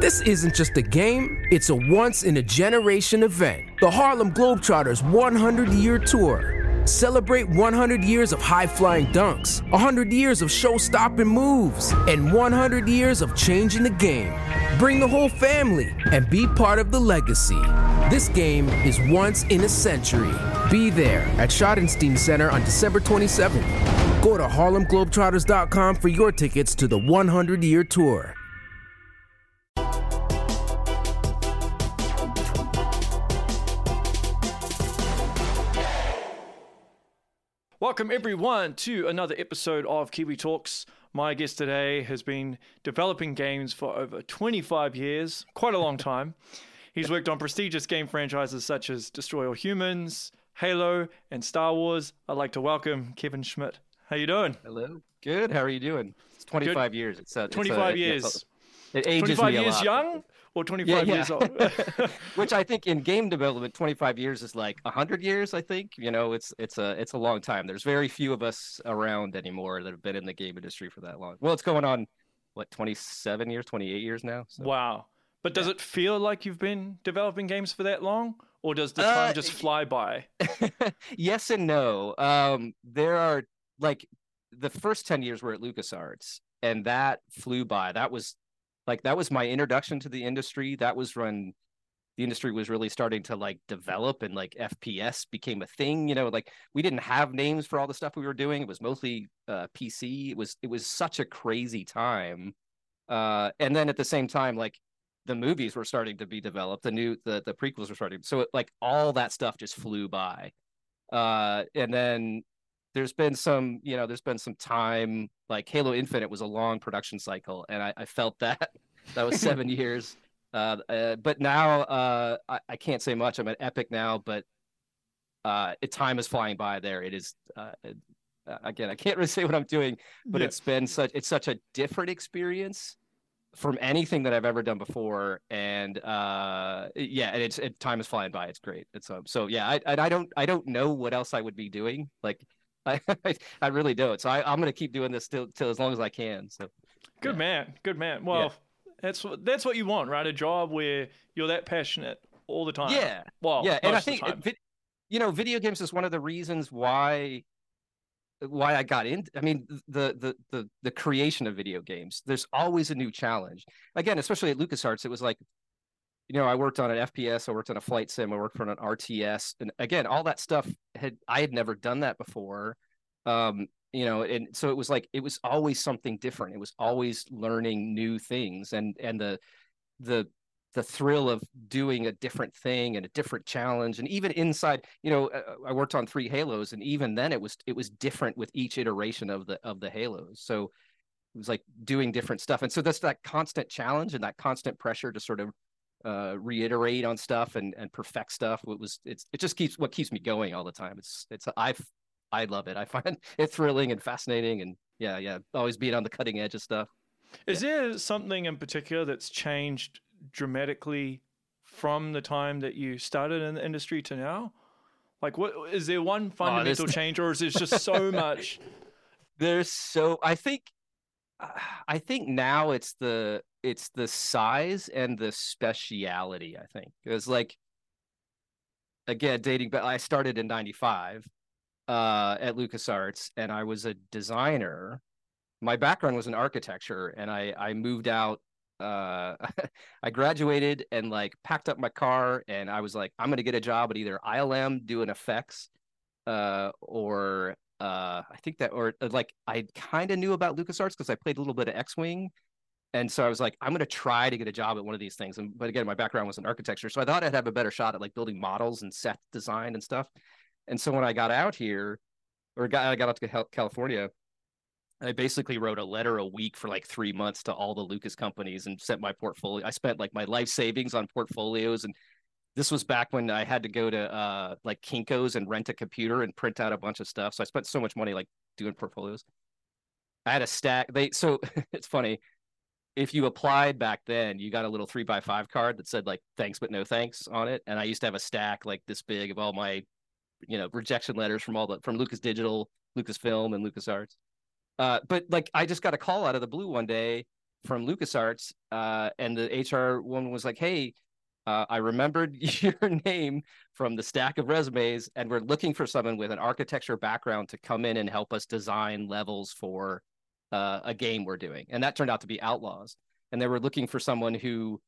This isn't just a game, it's a once-in-a-generation event. The Harlem Globetrotters 100-year tour. Celebrate 100 years of high-flying dunks, 100 years of show-stopping moves, and 100 years of changing the game. Bring the whole family and be part of the legacy. This game is once in a century. Be there at Schottenstein Center on December 27th. Go to HarlemGlobetrotters.com for your tickets to the 100-year tour. Welcome everyone to another episode of Kiwi Talks. My guest today has been developing games for over 25 years, quite a long time. He's worked on prestigious game franchises such as Destroy All Humans, Halo, and Star Wars. I'd like to welcome Kevin Schmidt. How you doing? Hello. Good. How are you doing? It's 25 years. It's 25 years. It ages 25 me a years lot. young or 25 years old? Which I think in game development, 25 years is like 100 years, I think. You know, it's a long time. There's very few of us around anymore that have been in the game industry for that long. Well, it's going on, 27 years, 28 years now? So. Wow. But does it feel like you've been developing games for that long? Or does the time just fly by? Yes and no. There are, the first 10 years were at LucasArts, and that flew by. That was my introduction to the industry. That was when the industry was really starting to develop, and FPS became a thing. You know, we didn't have names for all the stuff we were doing. It was mostly PC. It was such a crazy time. And then at the same time, the movies were starting to be developed. The prequels were starting. So all that stuff just flew by. And then there's been some time, Halo Infinite was a long production cycle, and I felt that was 7 years. But now I can't say much. I'm at Epic now, but time is flying by there. It is again, I can't really say what I'm doing, but it's such a different experience from anything that I've ever done before. And and time is flying by. It's great. It's I don't know what else I would be doing. I really don't. So I'm going to keep doing this till as long as I can. So Good man. Well, that's what you want, right? A job where you're that passionate all the time. Yeah. Well, yeah. And I think, video games is one of the reasons why I got into, the creation of video games. There's always a new challenge. Again, especially at LucasArts, it was I worked on an FPS, I worked on a flight sim, I worked on an RTS, and again, all that stuff I had never done that before. And so it was always something different. It was always learning new things, and the thrill of doing a different thing and a different challenge. And even inside, I worked on 3 Halos, and even then it was different with each iteration of the Halos. So it was doing different stuff. And so that's that constant challenge and that constant pressure to sort of reiterate on stuff and perfect stuff. It just keeps me going all the time. I love it. I find it thrilling and fascinating, and always being on the cutting edge of stuff. Is there something in particular that's changed dramatically from the time that you started in the industry to now? What is there one fundamental change, or is there just so much? I think now it's the size and the speciality. I think because again, dating back, I started in '95 at LucasArts, and I was a designer. My background was in architecture, and I moved out. I graduated and packed up my car, and I was I'm going to get a job at either ILM doing effects, or I think that, or I kind of knew about LucasArts because I played a little bit of X-Wing. And so I was I'm going to try to get a job at one of these things. But again, my background was in architecture, so I thought I'd have a better shot at building models and set design and stuff. And so when I got out here, I got out to California, I basically wrote a letter a week for 3 months to all the Lucas companies and sent my portfolio. I spent my life savings on portfolios, and this was back when I had to go to Kinko's and rent a computer and print out a bunch of stuff. So I spent so much money doing portfolios. I had a stack. So it's funny. If you applied back then, you got a little 3x5 card that said thanks but no thanks on it. And I used to have a stack this big of all my, rejection letters from Lucas Digital, Lucasfilm, and LucasArts. But I just got a call out of the blue one day from LucasArts, and the HR woman was like, "Hey, I remembered your name from the stack of resumes, and we're looking for someone with an architecture background to come in and help us design levels for a game we're doing." And that turned out to be Outlaws. And they were looking for someone who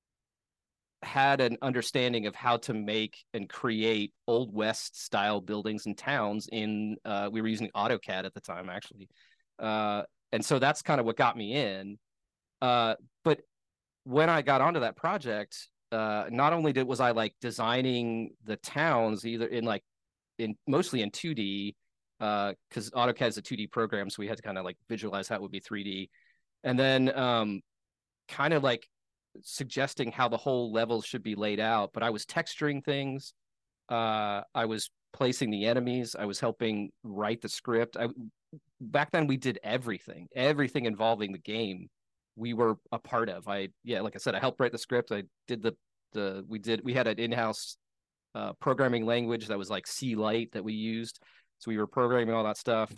had an understanding of how to make and create Old West style buildings and towns in, we were using AutoCAD at the time, actually. And so that's kind of what got me in. But when I got onto that project, not only was I like designing the towns either mostly in 2D, because AutoCAD is a 2D program, so we had to kind of like visualize how it would be 3D, and then kind of like suggesting how the whole level should be laid out. But I was texturing things, I was placing the enemies, I was helping write the script. Back then we did everything involving the game we were a part of. Like I said, I helped write the script. I did we had an in-house programming language that was like C Lite that we used. So we were programming all that stuff.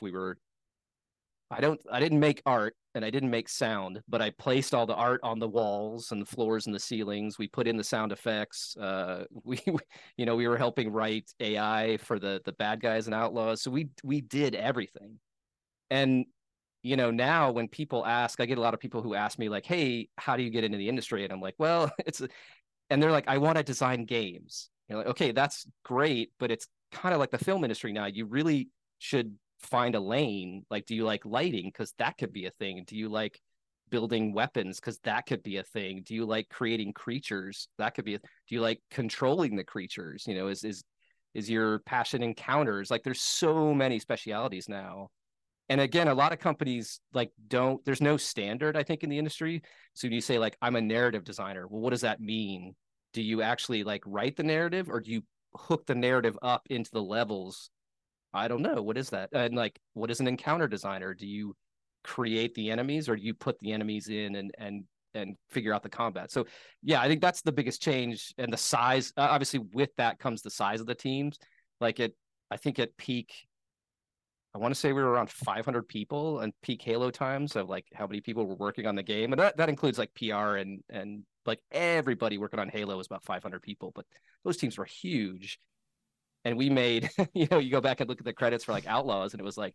I didn't make art and I didn't make sound, but I placed all the art on the walls and the floors and the ceilings. We put in the sound effects. We were helping write AI for the bad guys and Outlaws. So we did everything. And now when people ask, I get a lot of people who ask me like, "Hey, how do you get into the industry?" And I'm like, "Well, and they're like, "I want to design games." Like, okay, that's great, but it's kind of like the film industry now. You really should find a lane. Like, do you like lighting? Because that could be a thing. Do you like building weapons? Because that could be a thing. Do you like creating creatures? That could be do you like controlling the creatures? Is your passion encounters? Like, there's so many specialities now. And again, a lot of companies there's no standard, I think, in the industry. So you say like, "I'm a narrative designer." Well, what does that mean? Do you actually like write the narrative, or do you hook the narrative up into the levels? I don't know. What is that? And like, what is an encounter designer? Do you create the enemies, or do you put the enemies in and figure out the combat? So yeah, I think that's the biggest change. And the size, obviously with that comes the size of the teams. Like I think at peak, I want to say we were around 500 people and peak Halo times of like how many people were working on the game. And that includes like PR and like everybody working on Halo was about 500 people, but those teams were huge. And we made, you go back and look at the credits for like Outlaws, and it was like,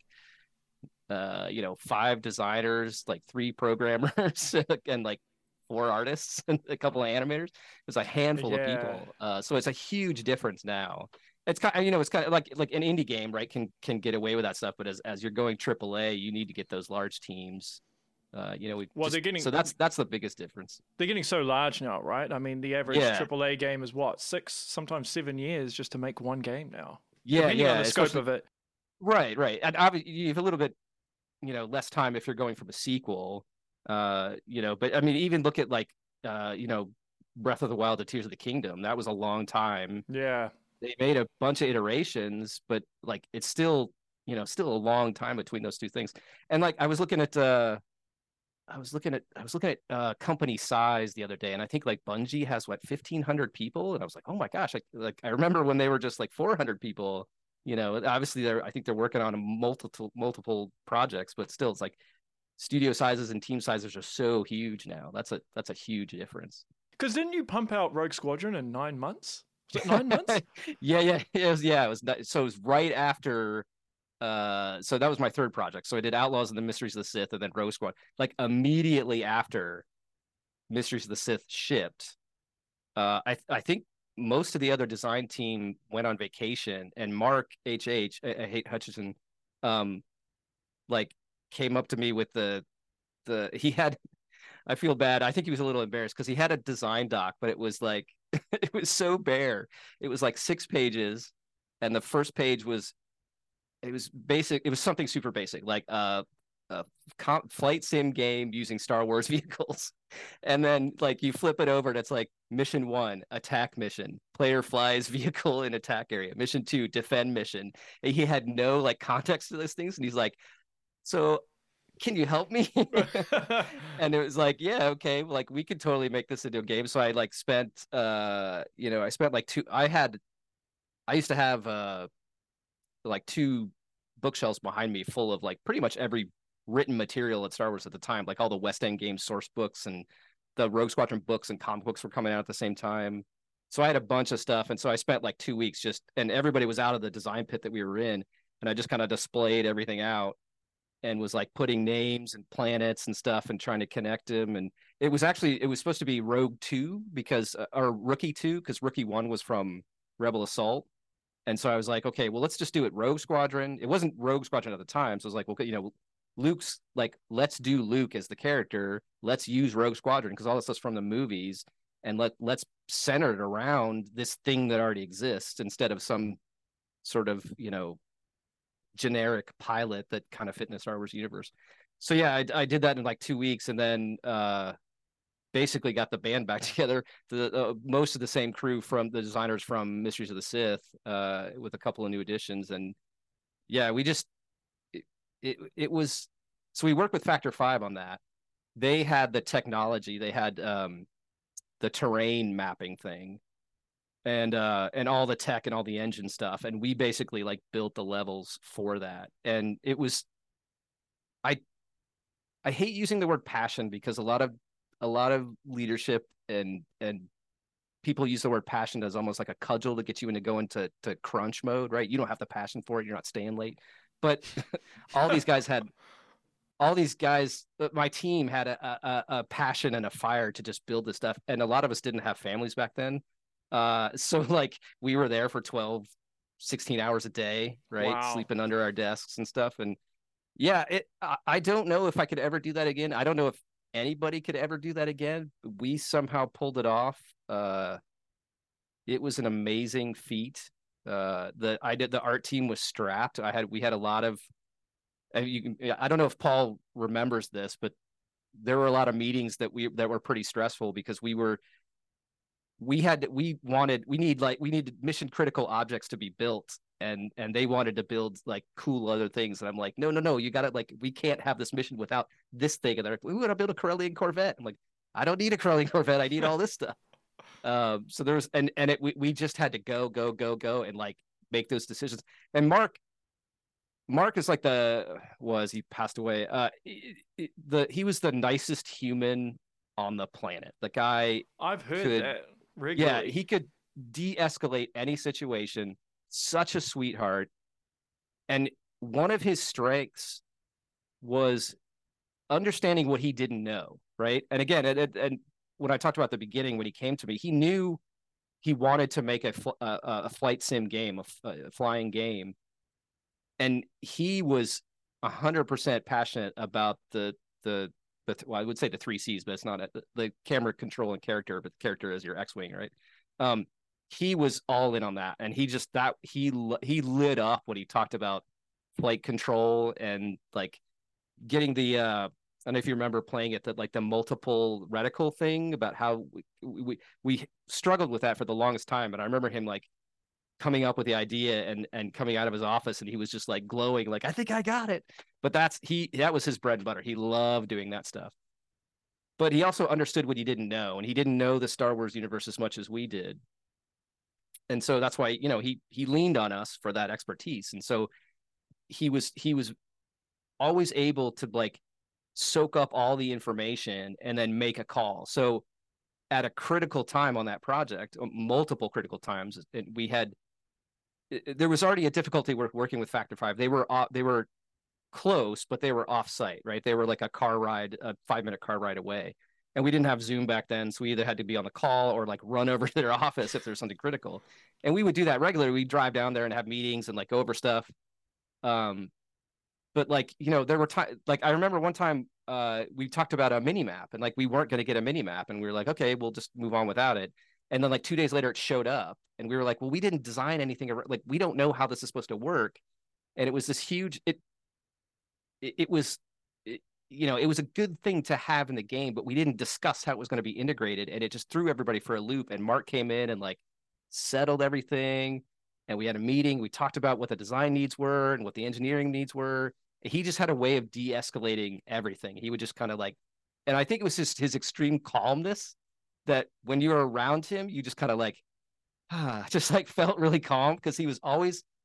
5 designers, like 3 programmers and like 4 artists and a couple of animators. It was a handful of people. So it's a huge difference now. It's kind of, it's kind of like an indie game, right? Can get away with that stuff, but as you're going AAA, you need to get those large teams. They're getting, so that's the biggest difference. They're getting so large now, right? I mean, the average AAA game is what, 6, sometimes 7 years just to make one game now. Depending on the scope of it. Right. And obviously you have a little bit, less time if you're going from a sequel. But I mean, even look at like, Breath of the Wild to Tears of the Kingdom. That was a long time. Yeah. They made a bunch of iterations, but like it's still a long time between those two things. And like I was looking at company size the other day, and I think like Bungie has 1,500 people, and I was like, oh my gosh, I remember when they were just like 400 people. Obviously I think they're working on multiple projects, but still, it's like studio sizes and team sizes are so huge now. That's a huge difference. Because didn't you pump out Rogue Squadron in 9 months? Was it 9 months? Yeah. It was. So it was right after. So that was my third project. So I did Outlaws and the Mysteries of the Sith, and then Rogue Squad. Like immediately after Mysteries of the Sith shipped, I think most of the other design team went on vacation, and Mark Hutchison, like came up to me with he had. I feel bad. I think he was a little embarrassed because he had a design doc, but it was like it was so bare. It was like 6 pages, and the first page was basic. It was something super basic, like a flight sim game using Star Wars vehicles. And then like you flip it over and it's like mission 1, attack mission, player flies vehicle in attack area. Mission 2, defend mission. And he had no like context to those things, and he's like, so can you help me? And it was like, yeah, okay, like we could totally make this into a game. So I like spent I spent like I used to have like 2 bookshelves behind me full of like pretty much every written material at Star Wars at the time, like all the West End Games source books and the Rogue Squadron books and comic books were coming out at the same time. So I had a bunch of stuff. And so I spent like 2 weeks and everybody was out of the design pit that we were in. And I just kind of displayed everything out and was like putting names and planets and stuff and trying to connect them. And it was supposed to be Rogue 2 or Rookie 2, because Rookie 1 was from Rebel Assault. And so I was like, okay, well, let's just do it Rogue Squadron. It wasn't Rogue Squadron at the time. So I was like, well, Luke's like, let's do Luke as the character. Let's use Rogue Squadron because all this stuff's from the movies. And let's center it around this thing that already exists instead of some sort of, generic pilot that kind of fit in the Star Wars universe. So yeah, I did that in like 2 weeks, and then basically got the band back together. Most of the same crew from the designers from Mysteries of the Sith, with a couple of new additions. And yeah, it was, so we worked with Factor 5 on that. They had the technology, they had the terrain mapping thing, and all the tech and all the engine stuff, and we basically like built the levels for that. And it was, I hate using the word passion because a lot of leadership and people use the word passion as almost like a cudgel to get you into going to crunch mode, right? You don't have the passion for it, you're not staying late. But all these guys, my team had a passion and a fire to just build this stuff. And a lot of us didn't have families back then. So like we were there for 12, 16 hours a day, right? Wow. Sleeping under our desks and stuff. And yeah, I don't know if I could ever do that again. I don't know if anybody could ever do that again. We somehow pulled it off. It was an amazing feat. The art team was strapped. We had a lot of, I don't know if Paul remembers this, but there were a lot of meetings that were pretty stressful because we needed mission critical objects to be built, and they wanted to build like cool other things. And I'm like, no, you gotta, like, we can't have this mission without this thing. And they're like, we want to build a Corellian Corvette. I'm like, I don't need a Corellian Corvette. I need all this stuff. So there was, we just had to go and like make those decisions. And Mark is like he passed away. He was the nicest human on the planet. The guy, I've heard that regularly. Yeah, he could de-escalate any situation. Such a sweetheart. And one of his strengths was understanding what he didn't know, right? And again, and when I talked about the beginning, when he came to me, he knew he wanted to make a flight sim game, a flying game. And he was 100% passionate about well, I would say the 3 C's, but it's not the camera control and character, but the character is your X-wing, right? He was all in on that, and he lit up when he talked about flight control and like getting the I don't know if you remember playing it, that like the multiple reticle thing, about how we struggled with that for the longest time. And I remember him like coming up with the idea and coming out of his office, and he was just like glowing, like, I think I got it. But that was his bread and butter. He loved doing that stuff. But he also understood what he didn't know, and he didn't know the Star Wars universe as much as we did. And so that's why, he leaned on us for that expertise. And so he was always able to like soak up all the information and then make a call. So at a critical time on that project, multiple critical times, there was already a difficulty working with Factor 5. They were close, but they were off-site, right? They were like a 5-minute car ride away. And we didn't have Zoom back then, so we either had to be on the call or like run over to their office if there's something critical. And we would do that regularly. We'd drive down there and have meetings and like go over stuff. But like, there were times, like I remember one time we talked about a mini map, and like we weren't going to get a mini map, and we were like, okay, we'll just move on without it. And then like 2 days later it showed up, and we were like, well, we didn't design anything, like we don't know how this is supposed to work. And it was this huge, it was a good thing to have in the game, but we didn't discuss how it was going to be integrated, and it just threw everybody for a loop. And Mark came in and like settled everything, and we had a meeting. We talked about what the design needs were and what the engineering needs were. He just had a way of de-escalating everything. He would just kind of like, and I think it was just his extreme calmness that when you were around him, you just kind of like, just like felt really calm, because he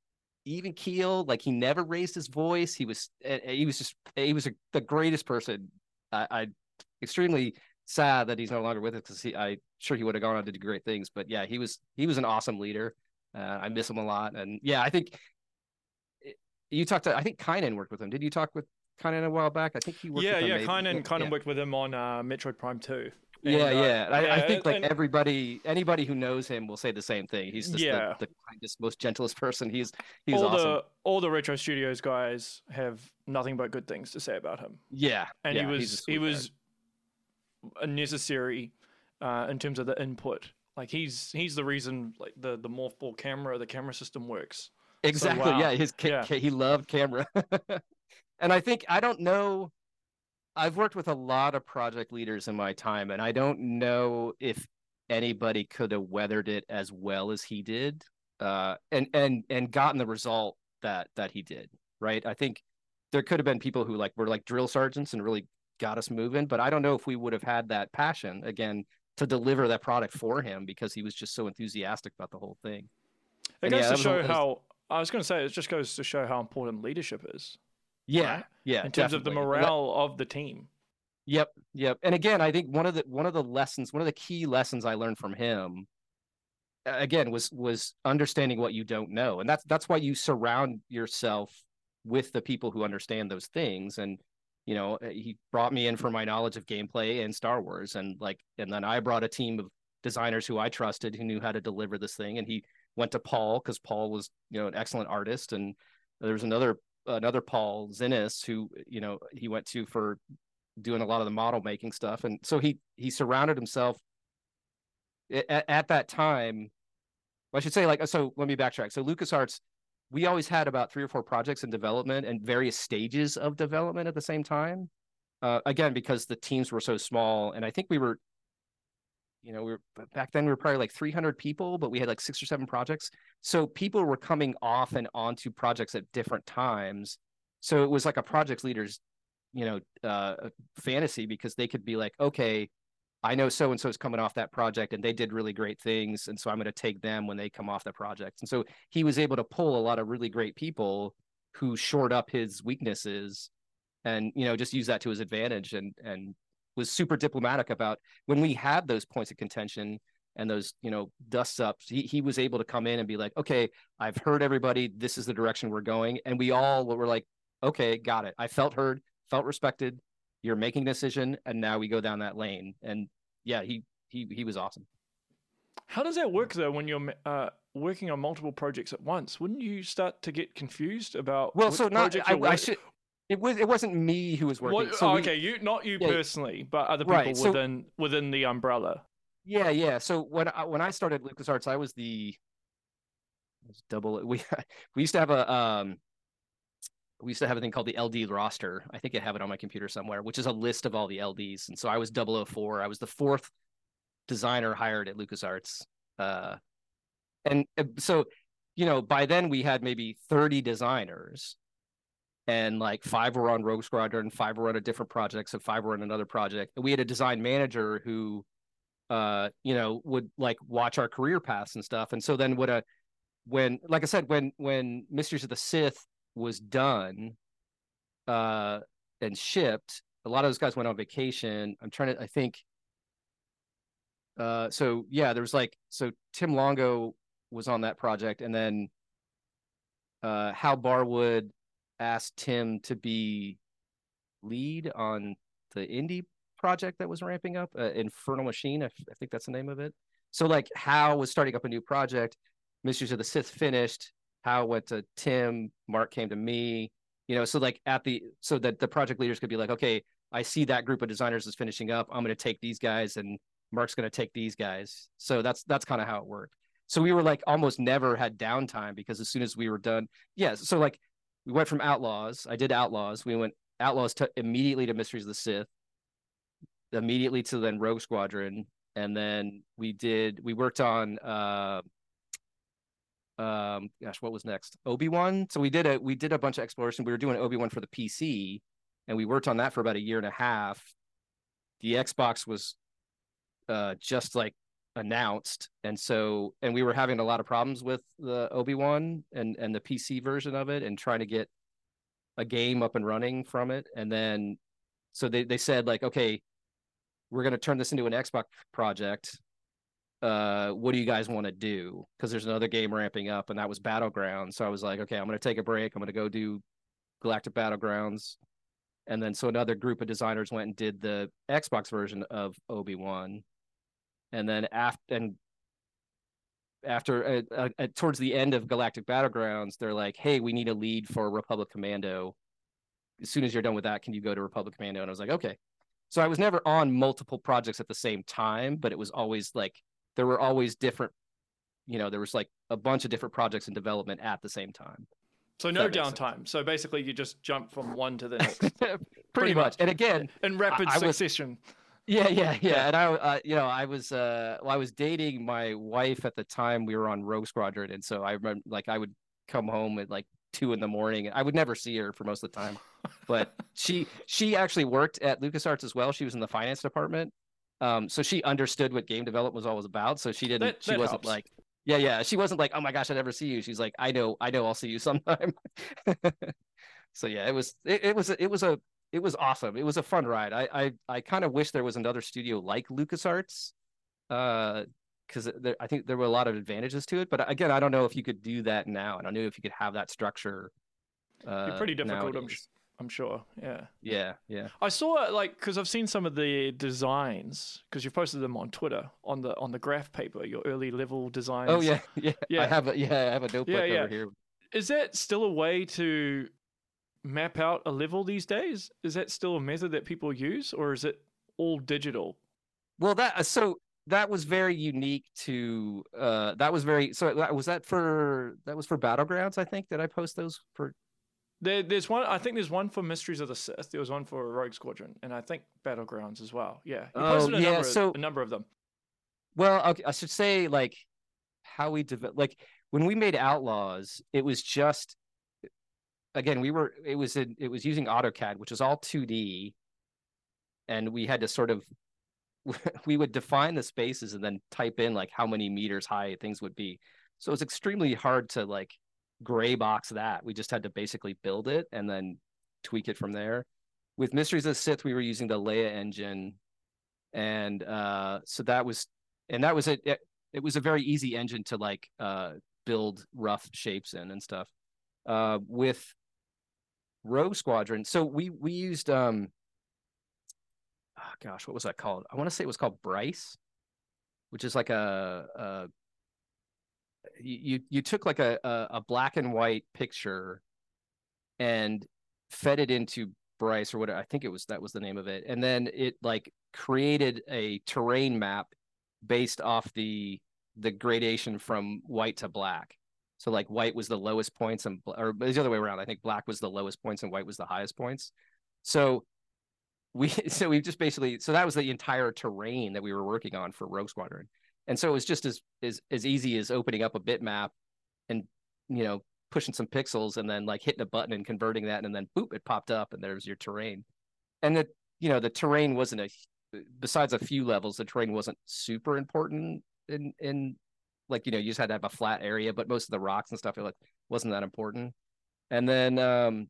even keel. Like he never raised his voice. He was the greatest person. I extremely sad that he's no longer with us because I'm sure he would have gone on to do great things. But yeah, he was an awesome leader. I miss him a lot. And yeah, I think you talked to, I think Kynan worked with him. Did you talk with Kynan a while back? I think he worked with him. Kynan worked with him on Metroid Prime 2. And, I think like anybody who knows him will say the same thing. He's just the kindest, most gentlest person. He's awesome. All the Retro Studios guys have nothing but good things to say about him. Yeah, and he was necessary in terms of the input. Like he's the reason like the morph ball camera, the camera system works. Exactly. So, wow. He loved camera. And I don't know. I've worked with a lot of project leaders in my time, and I don't know if anybody could have weathered it as well as he did, and gotten the result that he did. Right. I think there could have been people who were like drill sergeants and really got us moving, but I don't know if we would have had that passion again to deliver that product for him because he was just so enthusiastic about the whole thing. It goes to show how I was going to say it just goes to show how important leadership is. Yeah, right? Yeah. In terms of the morale of the team. Yep. And again, I think one of the key lessons I learned from him, again, was understanding what you don't know, and that's why you surround yourself with the people who understand those things. And he brought me in for my knowledge of gameplay and Star Wars, and then I brought a team of designers who I trusted who knew how to deliver this thing, and he went to Paul because Paul was an excellent artist, and there was another Paul Zinnis who he went to for doing a lot of the model making stuff, and so he surrounded himself at that time. I should say so let me backtrack. So LucasArts, we always had about 3 or 4 projects in development and various stages of development at the same time. Again, because the teams were so small, and I think we were back then we were probably like 300 people, but we had like 6 or 7 projects. So people were coming off and onto projects at different times. So it was like a project leader's, fantasy, because they could be like, okay, I know so-and-so is coming off that project and they did really great things, and so I'm going to take them when they come off the project. And so he was able to pull a lot of really great people who shored up his weaknesses and, just use that to his advantage, and was super diplomatic about when we had those points of contention and those, dust ups. He was able to come in and be like, okay, I've heard everybody. This is the direction we're going. And we all were like, okay, got it. I felt heard, felt respected. You're making a decision, and now we go down that lane. And yeah, he was awesome. How does that work though when you're working on multiple projects at once? Wouldn't you start to get confused about? Well, so not I should. It wasn't me who was working. Not you personally, but other people within the umbrella. Yeah. So when I started LucasArts, I was double. We used to have we used to have a thing called the LD roster. I think I have it on my computer somewhere, which is a list of all the LDs. And so I was 004. I was the 4th designer hired at LucasArts. And so, by then we had maybe 30 designers, and like 5 were on Rogue Squadron, 5 were on a different project, so 5 were on another project. And we had a design manager who, would like watch our career paths and stuff. And so then when Mysteries of the Sith was done and shipped, a lot of those guys went on vacation. I think there was Tim Longo was on that project, and then Hal Barwood asked Tim to be lead on the indie project that was ramping up, Infernal Machine. I think that's the name of it. So like Hal was starting up a new project. Mysteries of the Sith finished. Hal went to Tim. Mark came to me. So like so that the project leaders could be like, okay, I see that group of designers is finishing up. I'm going to take these guys, and Mark's going to take these guys. So that's kind of how it worked. So we were like almost never had downtime, because as soon as we were done, so like we went from Outlaws. I did Outlaws. We went Outlaws immediately to Mysteries of the Sith, immediately to then Rogue Squadron, and then we worked on what was next? Obi-Wan. So we did a bunch of exploration. We were doing Obi-Wan for the PC, and we worked on that for about a year and a half. The Xbox was just like announced, and we were having a lot of problems with the Obi-Wan and the PC version of it, and trying to get a game up and running from it. And then so they said like, okay, we're going to turn this into an Xbox project. What do you guys want to do? Because there's another game ramping up, and that was Battlegrounds. So I was like, okay, I'm going to take a break. I'm going to go do Galactic Battlegrounds. And then so another group of designers went and did the Xbox version of Obi-Wan. And then after towards the end of Galactic Battlegrounds, they're like, hey, we need a lead for Republic Commando. As soon as you're done with that, can you go to Republic Commando? And I was like, okay. So I was never on multiple projects at the same time, but it was always like, there were always different, there was like a bunch of different projects in development at the same time. So no downtime. So basically you just jump from one to the next. Pretty much. And again, in rapid succession. Yeah. And I was dating my wife at the time. We were on Rogue Squadron, and so I remember like I would come home at like 2 a.m. I would never see her for most of the time, but she actually worked at LucasArts as well. She was in the finance department, so she understood what game development was always about. So she wasn't helps. like, yeah, she wasn't like, oh my gosh, I never see you. She's like, I know, I'll see you sometime. So yeah, it was awesome. It was a fun ride. I kind of wish there was another studio like LucasArts, because I think there were a lot of advantages to it. But again, I don't know if you could do that now. I don't know if you could have that structure. It'd be pretty difficult, I'm sure. Yeah. I saw because I've seen some of the designs, because you've posted them on Twitter on the graph paper, your early level designs. Oh yeah. I have a notebook over here. Is that still a way to map out a level these days? Is that still a method that people use, or is it all digital? Well, that was very unique to was for Battlegrounds, I think. Did I post those for? There's one. I think there's one for Mysteries of the Sith. There was one for Rogue Squadron, and I think Battlegrounds as well. Yeah, you posted a number of them. Well, okay, I should say like how we developed. Like when we made Outlaws, it was just, again, it was using AutoCAD, which is all 2D, and we had to sort of we would define the spaces and then type in like how many meters high things would be. So it's extremely hard to like gray box that. We just had to basically build it and then tweak it from there. With Mysteries of the Sith, we were using the Leia engine, and so that was it. It was a very easy engine to like build rough shapes in and stuff. With Rogue Squadron, so we used what was that called? I want to say it was called Bryce, which is like you took like a black and white picture and fed it into Bryce or whatever. I think that was the name of it. And then it like created a terrain map based off the gradation from white to black. So like white was the lowest points or it was the other way around. I think black was the lowest points and white was the highest points. So we just basically, so that was the entire terrain that we were working on for Rogue Squadron. And so it was just as easy as opening up a bitmap and, pushing some pixels and then like hitting a button and converting that. And then boop, it popped up and there's your terrain. And the terrain wasn't besides a few levels, the terrain wasn't super important in like, you just had to have a flat area, but most of the rocks and stuff wasn't that important. And then,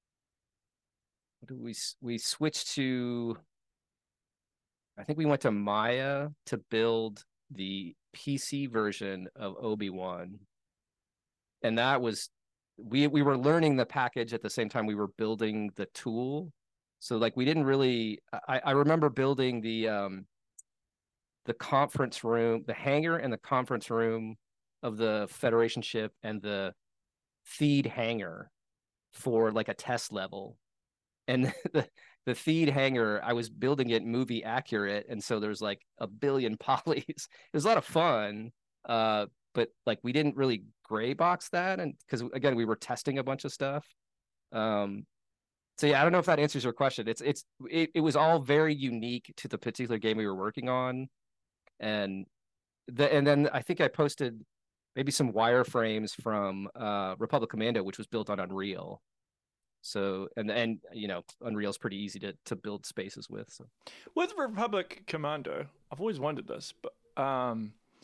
we switched to, I think we went to Maya to build the PC version of Obi-Wan. And that was, we were learning the package at the same time we were building the tool. So like we didn't really, I remember building the conference room, the hangar and the conference room of the Federation ship and the feed hangar for like a test level. And the feed hangar, I was building it movie accurate. And so there's like a billion polys. It was a lot of fun. But like we didn't really gray box that. And because again, we were testing a bunch of stuff. So yeah, I don't know if that answers your question. It was all very unique to the particular game we were working on. And then I think I posted maybe some wireframes from Republic Commando, which was built on Unreal. So and Unreal's pretty easy to build spaces with. So with Republic Commando, I've always wondered this, but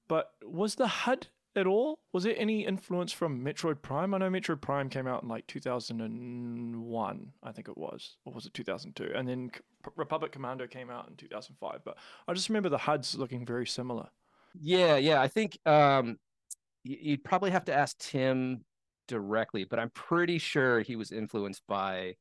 But was the HUD at all? Was there any influence from Metroid Prime? I know Metroid Prime came out in like 2001, I think it was. Or was it 2002? And then Republic Commando came out in 2005. But I just remember the HUDs looking very similar. Yeah. I think you'd probably have to ask Tim directly, but I'm pretty sure he was influenced by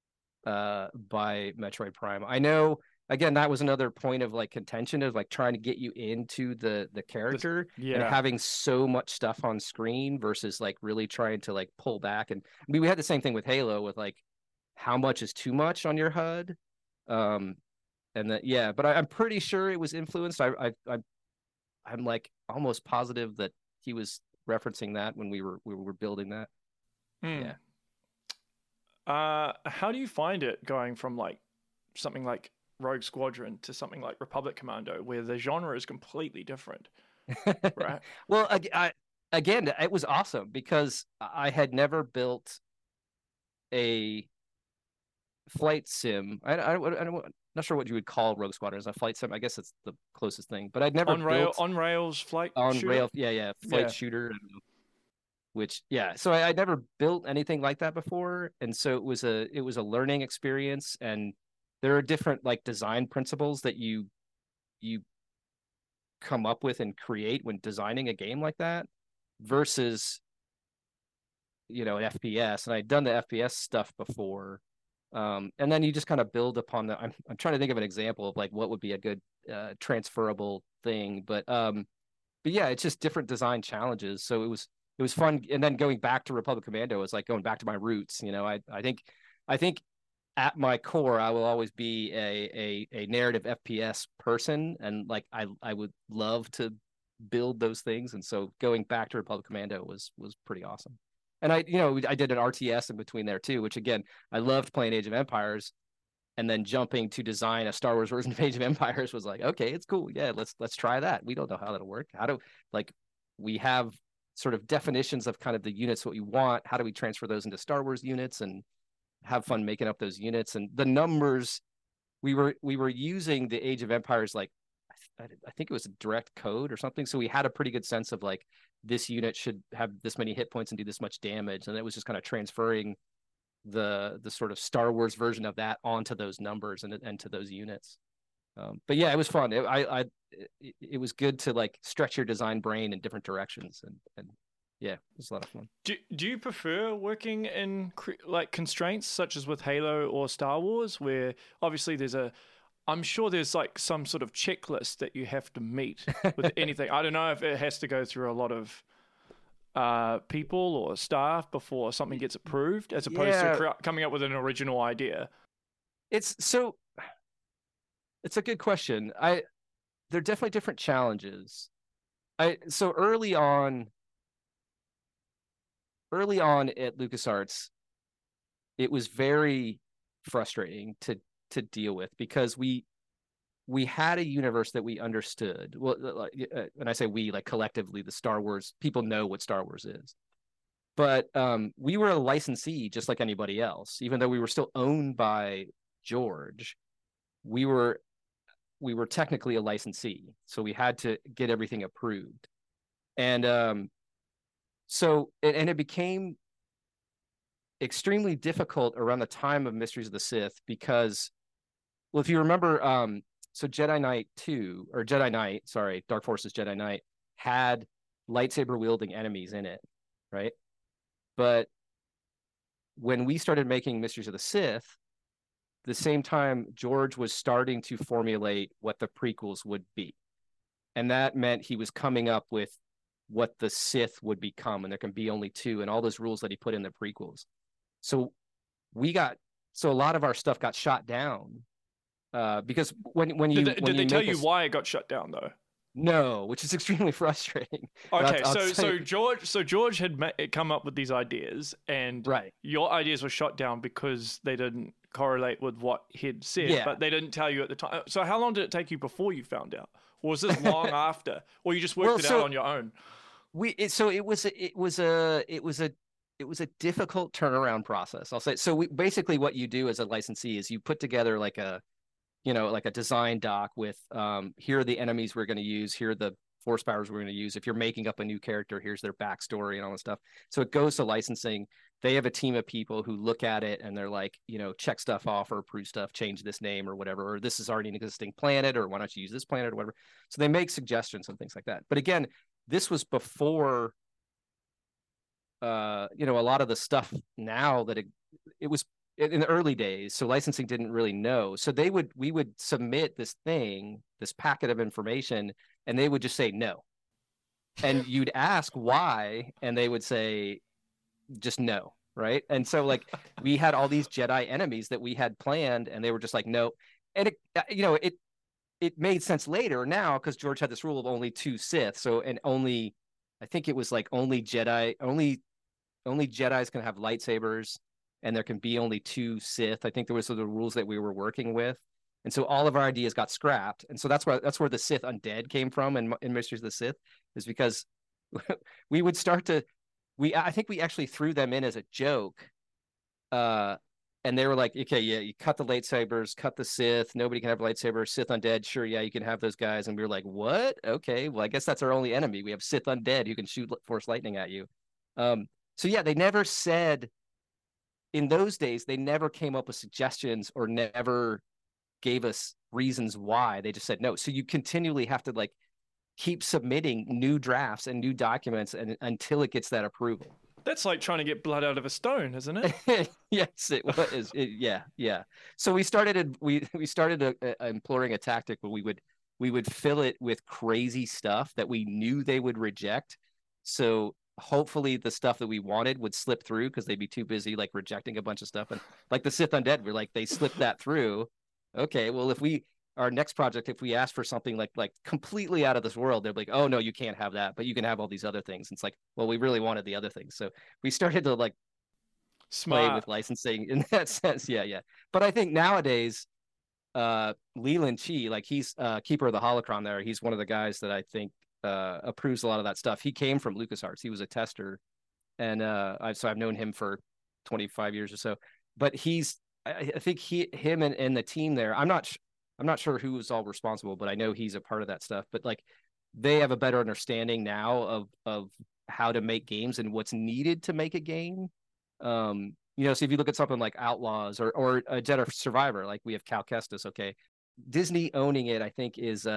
Metroid Prime. I know, again, that was another point of like contention, of like trying to get you into the character and having so much stuff on screen versus like really trying to like pull back. And I mean, we had the same thing with Halo with like how much is too much on your HUD. And that, but I'm pretty sure it was influenced. I'm like almost positive that he was referencing that when we were building that. Yeah. How do you find it going from like something like Rogue Squadron to something like Republic Commando, where the genre is completely different, right? Well, again, it was awesome because I had never built a flight sim. I'm not sure what you would call Rogue Squadron as a flight sim. I guess it's the closest thing, but I'd never built on rails flight shooter? Flight shooter. So I never built anything like that before, and so it was a learning experience. And there are different like design principles that you come up with and create when designing a game like that versus an FPS. And I'd done the FPS stuff before, and then you just kind of build upon that. I'm trying to think of an example of like what would be a good transferable thing, but yeah, it's just different design challenges. So it was fun. And then going back to Republic Commando was like going back to my roots. I think at my core, I will always be a narrative FPS person, and like I would love to build those things. And so going back to Republic Commando was pretty awesome. And I did an RTS in between there too, which again, I loved playing Age of Empires, and then jumping to design a Star Wars version of Age of Empires was like, okay, it's cool. Yeah, let's try that. We don't know how that'll work. We have sort of definitions of kind of the units, what you want. How do we transfer those into Star Wars units and have fun making up those units? And the numbers, we were using the Age of Empires, like I think it was a direct code or something. So we had a pretty good sense of like, this unit should have this many hit points and do this much damage. And it was just kind of transferring the sort of Star Wars version of that onto those numbers and to those units. But yeah, it was fun. It was good to like stretch your design brain in different directions, and yeah, it was a lot of fun. Do you prefer working in like constraints such as with Halo or Star Wars, where obviously I'm sure there's like some sort of checklist that you have to meet with anything. I don't know if it has to go through a lot of people or staff before something gets approved, as opposed to coming up with an original idea. It's a good question. They're definitely different challenges. So early on at LucasArts, it was very frustrating to deal with, because we had a universe that we understood. Well, and I say we, like collectively, the Star Wars people know what Star Wars is. But we were a licensee just like anybody else. Even though we were still owned by George, we were technically a licensee. So we had to get everything approved. And so it became extremely difficult around the time of Mysteries of the Sith, because, well, if you remember, so Dark Forces Jedi Knight had lightsaber wielding enemies in it, right? But when we started making Mysteries of the Sith, the same time George was starting to formulate what the prequels would be. And that meant he was coming up with what the Sith would become, and there can be only two, and all those rules that he put in the prequels. So a lot of our stuff got shot down, because did they tell you why it got shut down though? No, which is extremely frustrating. Okay, so George had come up with these ideas, and your ideas were shot down because they didn't correlate with what he'd said, but they didn't tell you at the time. So how long did it take you before you found out? Or was this long after? Or you just worked it out on your own? It was a difficult turnaround process, I'll say. So basically what you do as a licensee is you put together like a design doc with here are the enemies we're going to use, here are the force powers we're going to use. If you're making up a new character, here's their backstory and all this stuff. So it goes to licensing. They have a team of people who look at it and they're like, check stuff off or approve stuff, change this name or whatever, or this is already an existing planet, or why don't you use this planet or whatever. So they make suggestions and things like that. But again, this was before, a lot of the stuff now that it was in the early days. So licensing didn't really know. So we would submit this packet of information, and they would just say no. And you'd ask why, and they would say just no, right? And so like we had all these Jedi enemies that we had planned, and they were just like no. And it made sense later now, because George had this rule of only 2 Sith. So, and only, I think it was like only Jedis can have lightsabers, and there can be only 2 Sith. I think there was the rules that we were working with. And so all of our ideas got scrapped. And so that's where the Sith undead came from in Mysteries of the Sith, is because we would start to, I think we actually threw them in as a joke. And they were like, okay, yeah, you cut the lightsabers, cut the Sith. Nobody can have lightsabers. Sith undead, sure, yeah, you can have those guys. And we were like, what? Okay, well, I guess that's our only enemy. We have Sith undead who can shoot force lightning at you. So yeah, they never said, in those days, they never came up with suggestions or never gave us reasons why. They just said no. So you continually have to like keep submitting new drafts and new documents until it gets that approval. That's like trying to get blood out of a stone, isn't it? Yes, it was. Yeah. So we started employing a tactic where we would fill it with crazy stuff that we knew they would reject. So hopefully the stuff that we wanted would slip through, because they'd be too busy like rejecting a bunch of stuff. And like the Sith undead, we're like, they slipped that through. Okay, well, our next project, if we ask for something like completely out of this world, they're like, oh no, you can't have that, but you can have all these other things. And it's like, well, we really wanted the other things. So we started to like play with licensing in that sense. Yeah. But I think nowadays, Leland Chee, like he's Keeper of the Holocron there. He's one of the guys that I think approves a lot of that stuff. He came from LucasArts. He was a tester. And I've known him for 25 years or so. But I think him and the team there, I'm not sure who was all responsible, but I know he's a part of that stuff. But like, they have a better understanding now of how to make games and what's needed to make a game. So if you look at something like Outlaws or a Jedi Survivor, like we have Cal Kestis, okay, Disney owning it, I think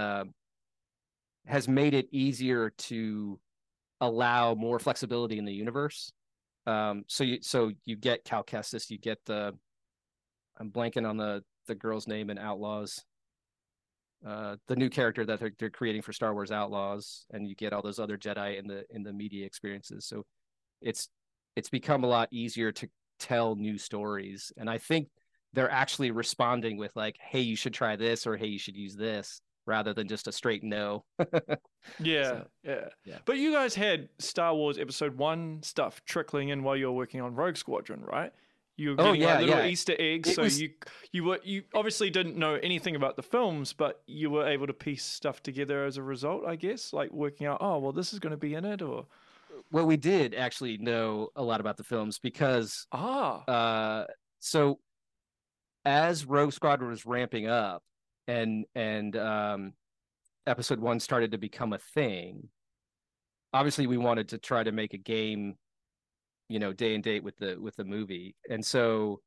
has made it easier to allow more flexibility in the universe. So you get Cal Kestis, you get I'm blanking on the girl's name in Outlaws, the new character that they're creating for Star Wars Outlaws, and you get all those other Jedi in the media experiences. So it's become a lot easier to tell new stories, and I think they're actually responding with like, hey, you should try this, or hey, you should use this, rather than just a straight no. Yeah. But you guys had Star Wars Episode 1 stuff trickling in while you were working on Rogue Squadron, right? You were getting little Easter eggs. You obviously didn't know anything about the films, but you were able to piece stuff together as a result, I guess, like working out, oh, well, this is going to be in it, or... Well, we did actually know a lot about the films because... So as Rogue Squadron was ramping up and Episode 1 started to become a thing, obviously we wanted to try to make a game, day and date with the movie. And so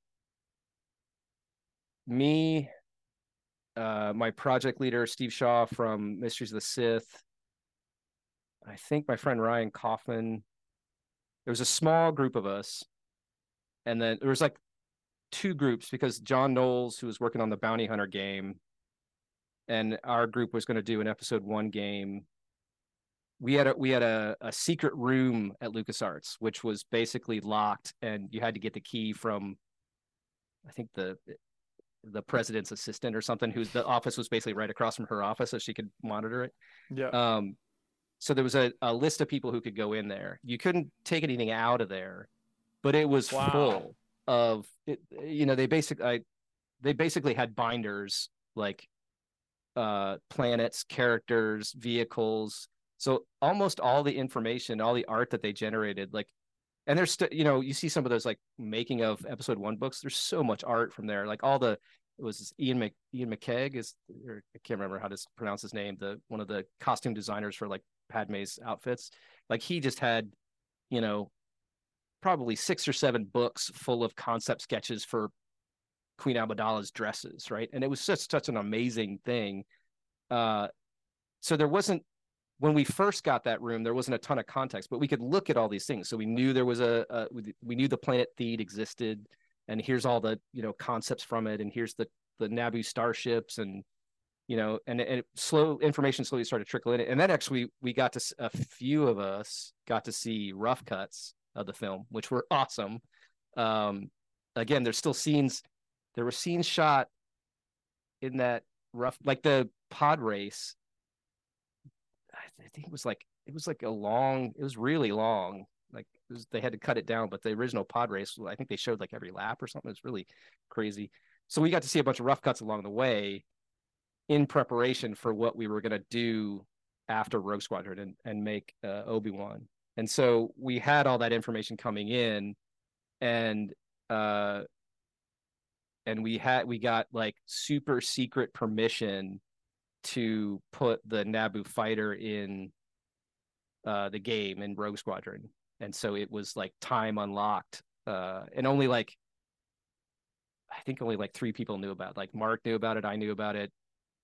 me, my project leader, Steve Shaw from Mysteries of the Sith, I think my friend Ryan Kaufman, there was a small group of us. And then there was like 2 groups, because John Knowles, who was working on the Bounty Hunter game, and our group was going to do an Episode 1 game. We had a secret room at LucasArts, which was basically locked, and you had to get the key from, I think, the president's assistant or something, whose the office was basically right across from her office, so she could monitor it. Yeah. So there was a list of people who could go in there. You couldn't take anything out of there, but it was full of it. They basically had binders like planets, characters, vehicles. So almost all the information, all the art that they generated, like, and there's you see some of those like making of Episode 1 books. There's so much art from there, like all the it was Ian McKeag or I can't remember how to pronounce his name, one of the costume designers for like Padme's outfits. Like he just had, probably 6 or 7 books full of concept sketches for Queen Amidala's dresses, right? And it was just such an amazing thing. So there wasn't, when we first got that room, there wasn't a ton of context, but we could look at all these things. So we knew there was we knew the planet Theed existed, and here's all the, concepts from it, and here's the Naboo starships, and, and information slowly started to trickle in. And then actually a few of us got to see rough cuts of the film, which were awesome. Again, there were scenes shot in that rough, like the pod race. I think it was really long. Like they had to cut it down, but the original pod race, I think they showed like every lap or something. It was really crazy. So we got to see a bunch of rough cuts along the way in preparation for what we were going to do after Rogue Squadron and make Obi-Wan. And so we had all that information coming in, and we got like super secret permission to put the Naboo fighter in the game in Rogue Squadron. And so it was like time unlocked, and only like 3 people knew about it. Like Mark knew about it, I knew about it,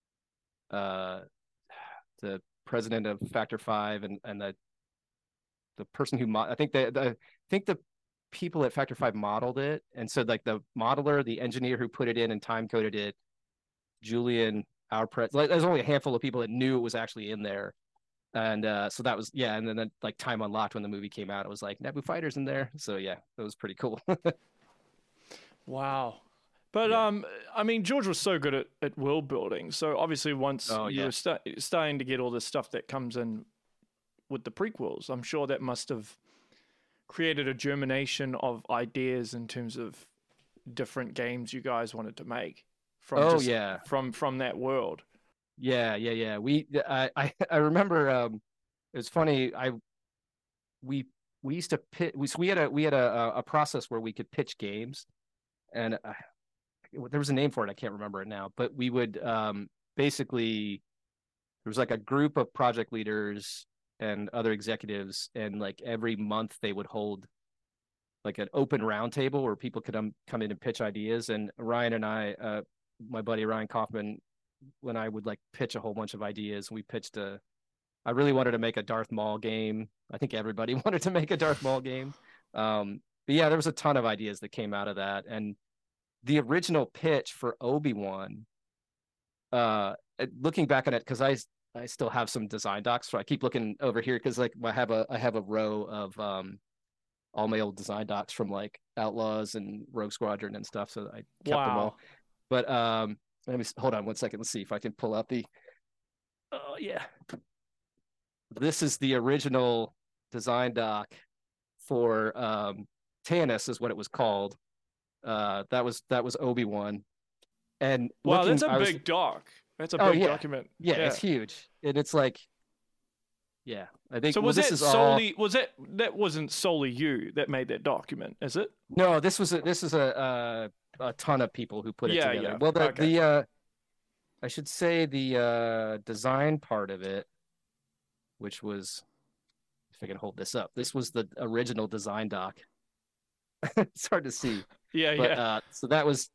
the president of Factor 5 and the person who I think the people at Factor 5 modeled it, and so like the modeler, the engineer who put it in and time coded it, Julian, there's only a handful of people that knew it was actually in there. And so that was, and then like time unlocked when the movie came out, it was like Naboo fighters in there. So yeah, that was pretty cool. Wow. But I mean, George was so good at world building. So obviously once you're starting to get all this stuff that comes in with the prequels, I'm sure that must have created a germination of ideas in terms of different games you guys wanted to make from that world. Yeah. I remember it was funny. We used to pitch. We had a process where we could pitch games, and there was a name for it. I can't remember it now. But we would basically, there was like a group of project leaders and other executives, and like every month they would hold like an open roundtable where people could come in and pitch ideas. And Ryan and I, my buddy Ryan Kaufman, when I would like pitch a whole bunch of ideas, I really wanted to make a Darth Maul game. I think everybody wanted to make a Darth Maul game. But yeah, there was a ton of ideas that came out of that. And the original pitch for Obi-Wan, looking back on it, because I still have some design docs, so I keep looking over here because like I have a row of all my old design docs from like Outlaws and Rogue Squadron and stuff. So I kept them all. But let me hold on one second. Let's see if I can pull out the. Oh yeah, this is the original design doc for Tanis, is what it was called. That was Obi-Wan. And wow, that's a big doc. That's a big document. Yeah, it's huge, and it's like, I think. So that wasn't solely you that made that document, is it? No, this is a ton of people who put it together. Yeah. Well, I should say the design part of it, which was, if I can hold this up, this was the original design doc. It's hard to see. So that was,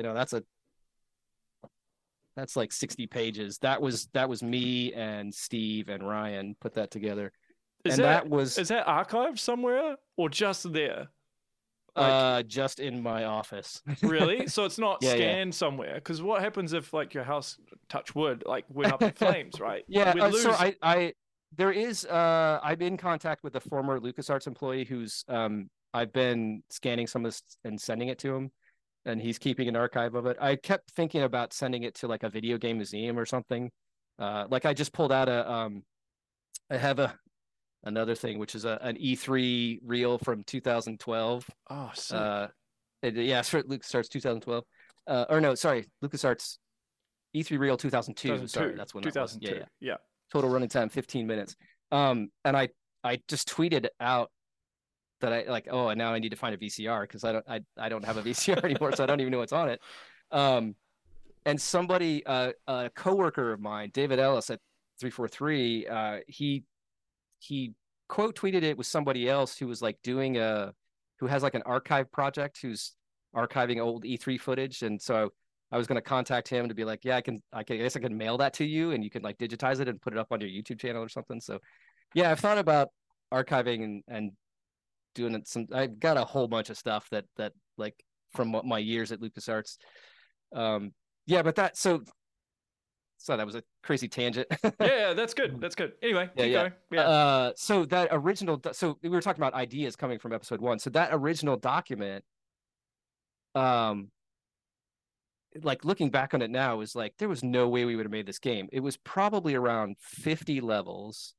that's like 60 pages. That was me and Steve and Ryan put that together. Is that archived somewhere or just there? Just in my office. Really? So it's not scanned somewhere? Because what happens if like your house, touch wood, like went up in flames, right? Yeah. So there is I'm in contact with a former LucasArts employee who's I've been scanning some of this and sending it to him, and he's keeping an archive of it. I kept thinking about sending it to like a video game museum or something. Like I just pulled out I have another thing, which is an E3 reel from 2012. Oh, sick. LucasArts 2012. Or no, sorry, LucasArts E3 reel 2002. Sorry, that's when 2002. That was. Yeah. Total running time 15 minutes. And I just tweeted out that and now I need to find a VCR because I don't have a VCR anymore, so I don't even know what's on it. and somebody, a coworker of mine, David Ellis at 343, he quote tweeted it with somebody else who was like who has like an archive project, who's archiving old E3 footage. And so I was going to contact him to be like, yeah, I guess I can mail that to you and you can like digitize it and put it up on your YouTube channel or something. So yeah, I've thought about archiving and doing it. I've got a whole bunch of stuff that like from my years at LucasArts. Yeah, but that was a crazy tangent. Yeah, that's good. That's good. Anyway, keep going. Yeah. So that original, so we were talking about ideas coming from episode 1. So that original document, like looking back on it now, is like there was no way we would have made this game. It was probably around 50 levels.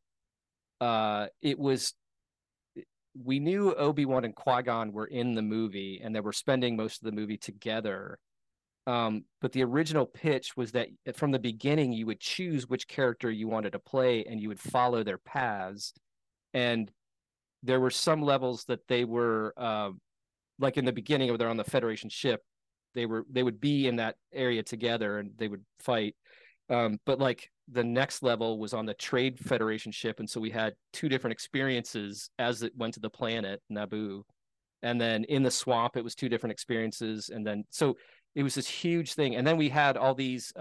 We knew Obi-Wan and Qui-Gon were in the movie and they were spending most of the movie together. But the original pitch was that from the beginning, you would choose which character you wanted to play and you would follow their paths. And there were some levels that they were, like in the beginning, when they're on the Federation ship, they would be in that area together and they would fight. But like the next level was on the Trade Federation ship. And so we had 2 different experiences as it went to the planet, Naboo. And then in the swamp, it was 2 different experiences. And then, so it was this huge thing. And then we had all these,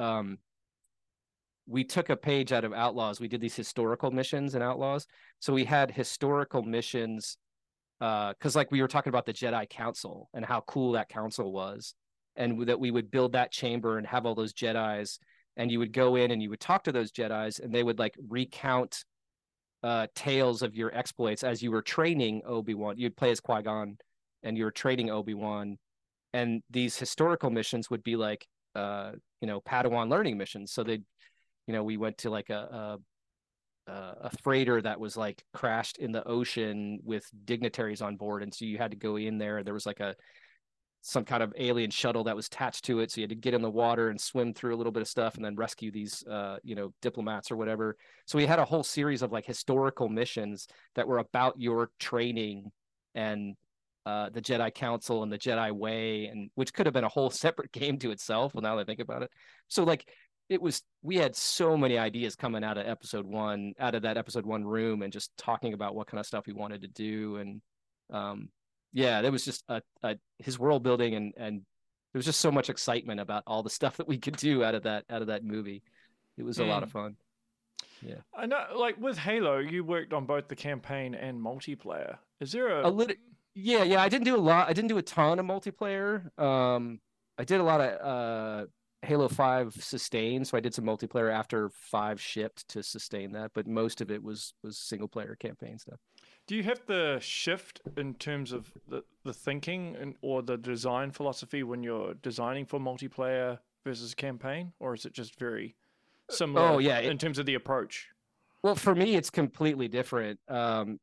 we took a page out of Outlaws. We did these historical missions in Outlaws. So we had historical missions, because like we were talking about the Jedi Council and how cool that council was. And that we would build that chamber and have all those Jedis, and you would go in and you would talk to those Jedis and they would like recount tales of your exploits as you were training Obi-Wan. You'd play as Qui-Gon and you were training Obi-Wan. And these historical missions would be like, Padawan learning missions. So we went to like a freighter that was like crashed in the ocean with dignitaries on board. And so you had to go in there. There was like some kind of alien shuttle that was attached to it. So you had to get in the water and swim through a little bit of stuff and then rescue these, diplomats or whatever. So we had a whole series of like historical missions that were about your training and the Jedi Council and the Jedi Way, and which could have been a whole separate game to itself. Well, now that I think about it. So like we had so many ideas coming out of that episode 1 room, and just talking about what kind of stuff we wanted to do. And yeah, there was just his world building, and there was just so much excitement about all the stuff that we could do out of that movie. It was a lot of fun. Yeah, I know. Like with Halo, you worked on both the campaign and multiplayer. Is there a little? Yeah. I didn't do a lot. I didn't do a ton of multiplayer. I did a lot of Halo 5 sustain, so I did some multiplayer after 5 shipped to sustain that, but most of it was single player campaign stuff. Do you have the shift in terms of the thinking or the design philosophy when you're designing for multiplayer versus campaign, or is it just very similar? Oh yeah, in terms of the approach. Well, for me, it's completely different. The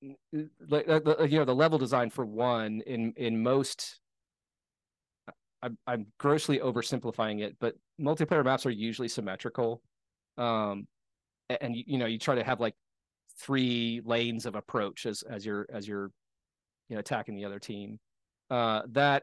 level design for one in most. I'm grossly oversimplifying it, but multiplayer maps are usually symmetrical, and you try to have like 3 lanes of approach as you're attacking the other team. That